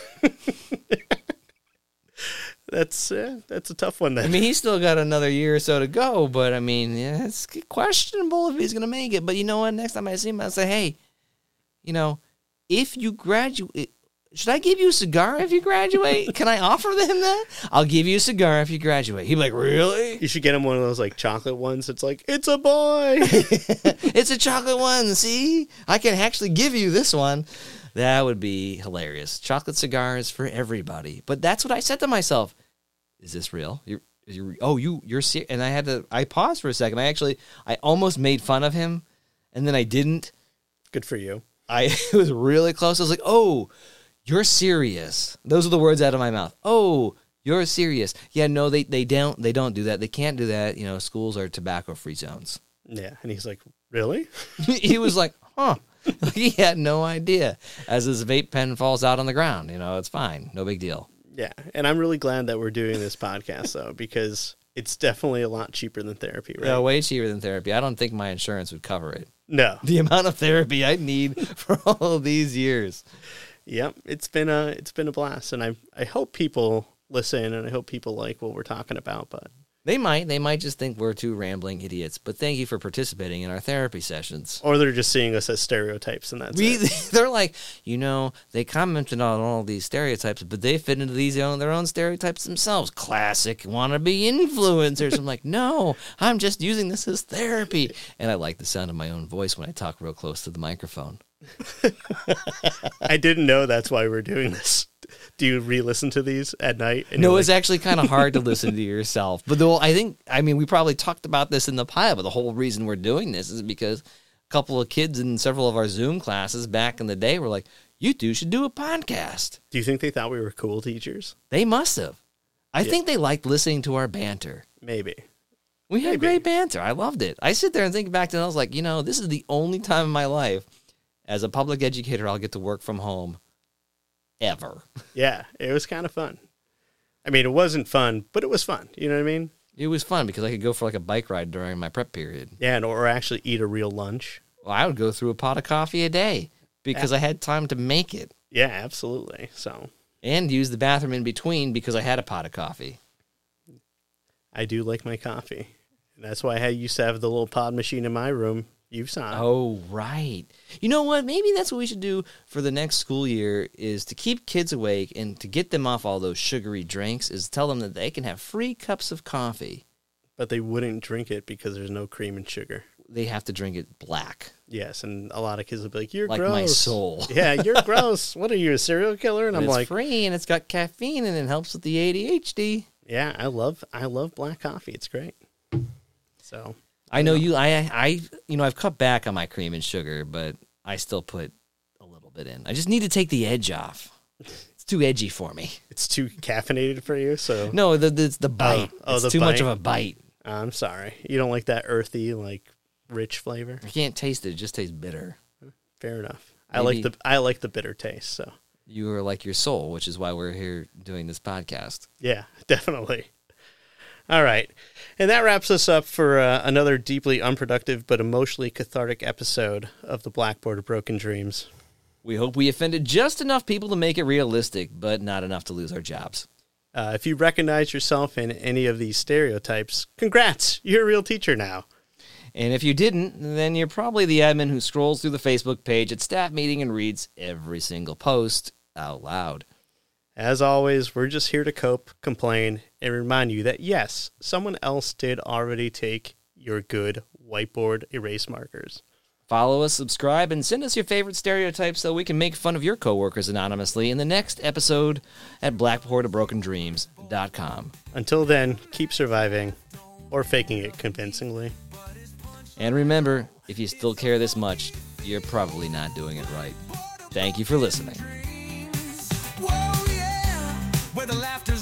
That's uh, that's a tough one then. I mean, he's still got another year or so to go, but I mean, yeah, it's questionable if he's going to make it. But you know what? Next time I see him, I'll say, hey, you know, if you graduate, should I give you a cigar if you graduate? Can I offer them that? I'll give you a cigar if you graduate. He'd be like, really? You should get him one of those like chocolate ones. It's like, it's a boy. It's a chocolate one. See, I can actually give you this one. That would be hilarious. Chocolate cigars for everybody. But that's what I said to myself. Is this real? You're, you're oh, you, you're serious? And I had to, I paused for a second. I actually, I almost made fun of him, and then I didn't. Good for you. I, it was really close. I was like, oh, you're serious. Those are the words out of my mouth. Oh, you're serious. Yeah, no, they, they don't, they don't do that. They can't do that. You know, schools are tobacco-free zones. Yeah. And he's like, really? He was like, huh. He had no idea. As his vape pen falls out on the ground, you know, it's fine. No big deal. Yeah, and I'm really glad that we're doing this podcast, though, because it's definitely a lot cheaper than therapy, right? Yeah, way cheaper than therapy. I don't think my insurance would cover it. No. The amount of therapy I need for all of these years. Yep, it's been a it's been a blast, and I I hope people listen, and I hope people like what we're talking about, but... They might. They might just think we're two rambling idiots, but thank you for participating in our therapy sessions. Or they're just seeing us as stereotypes, and that's we, it. They're like, you know, they commented on all these stereotypes, but they fit into these own their own stereotypes themselves. Classic wannabe influencers. I'm like, no, I'm just using this as therapy. And I like the sound of my own voice when I talk real close to the microphone. I didn't know that's why we're doing this. Do you re-listen to these at night? And No, you're it's like, actually kind of hard to listen to yourself. But though I think, I mean, we probably talked about this in the pile, but the whole reason we're doing this is because a couple of kids in several of our Zoom classes back in the day were like, you two should do a podcast. do you think they thought we were cool teachers? They must have. I Yeah. think they liked listening to our banter. Maybe. We had Maybe. great banter. I loved it. I sit there and think back to it, and I was like, you know, this is the only time in my life as a public educator I'll get to work from home ever. Yeah, it was kind of fun. I mean, it wasn't fun, but it was fun. You know what I mean? It was fun because I could go for like a bike ride during my prep period. Yeah, and, or actually eat a real lunch. Well, I would go through a pot of coffee a day because I had time to make it Yeah, absolutely. So and use the bathroom in between because I had a pot of coffee. I do like my coffee. And that's why I used to have the little pod machine in my room. You saw it. Oh, right. You know what? Maybe that's what we should do for the next school year is to keep kids awake and to get them off all those sugary drinks is tell them that they can have free cups of coffee. But they wouldn't drink it because there's no cream and sugar. They have to drink it black. Yes, and a lot of kids will be like, you're Like gross. my soul. Yeah, you're gross. What are you, a serial killer? And But I'm it's like, free and it's got caffeine and it helps with the A D H D. yeah, I love I love black coffee. It's great. So I know you. I, I, you know, I've cut back on my cream and sugar, but I still put a little bit in. I just need to take the edge off. It's too edgy for me. it's too caffeinated for you. So No, the, the, it's the bite. oh, it's the too much bite. of a bite. I'm sorry. You don't like that earthy, like rich flavor. I can't taste it. It just tastes bitter. Fair enough. I like Maybe- the I like the bitter taste. So You are like your soul, which is why we're here doing this podcast. yeah, definitely. All right. And that wraps us up for uh, another deeply unproductive but emotionally cathartic episode of the Blackboard of Broken Dreams. We hope we offended just enough people to make it realistic, but not enough to lose our jobs. Uh, if you recognize yourself in any of these stereotypes, congrats, you're a real teacher now. And if you didn't, then you're probably the admin who scrolls through the Facebook page at staff meeting and reads every single post out loud. As always, we're just here to cope, complain, and remind you that yes, someone else did already take your good whiteboard erase markers. Follow us, subscribe, and send us your favorite stereotypes so we can make fun of your coworkers anonymously in the next episode at blackboard of broken dreams dot com. Until then, keep surviving, or faking it convincingly. And remember, if you still care this much, you're probably not doing it right. Thank you for listening. Whoa, yeah, where the laughter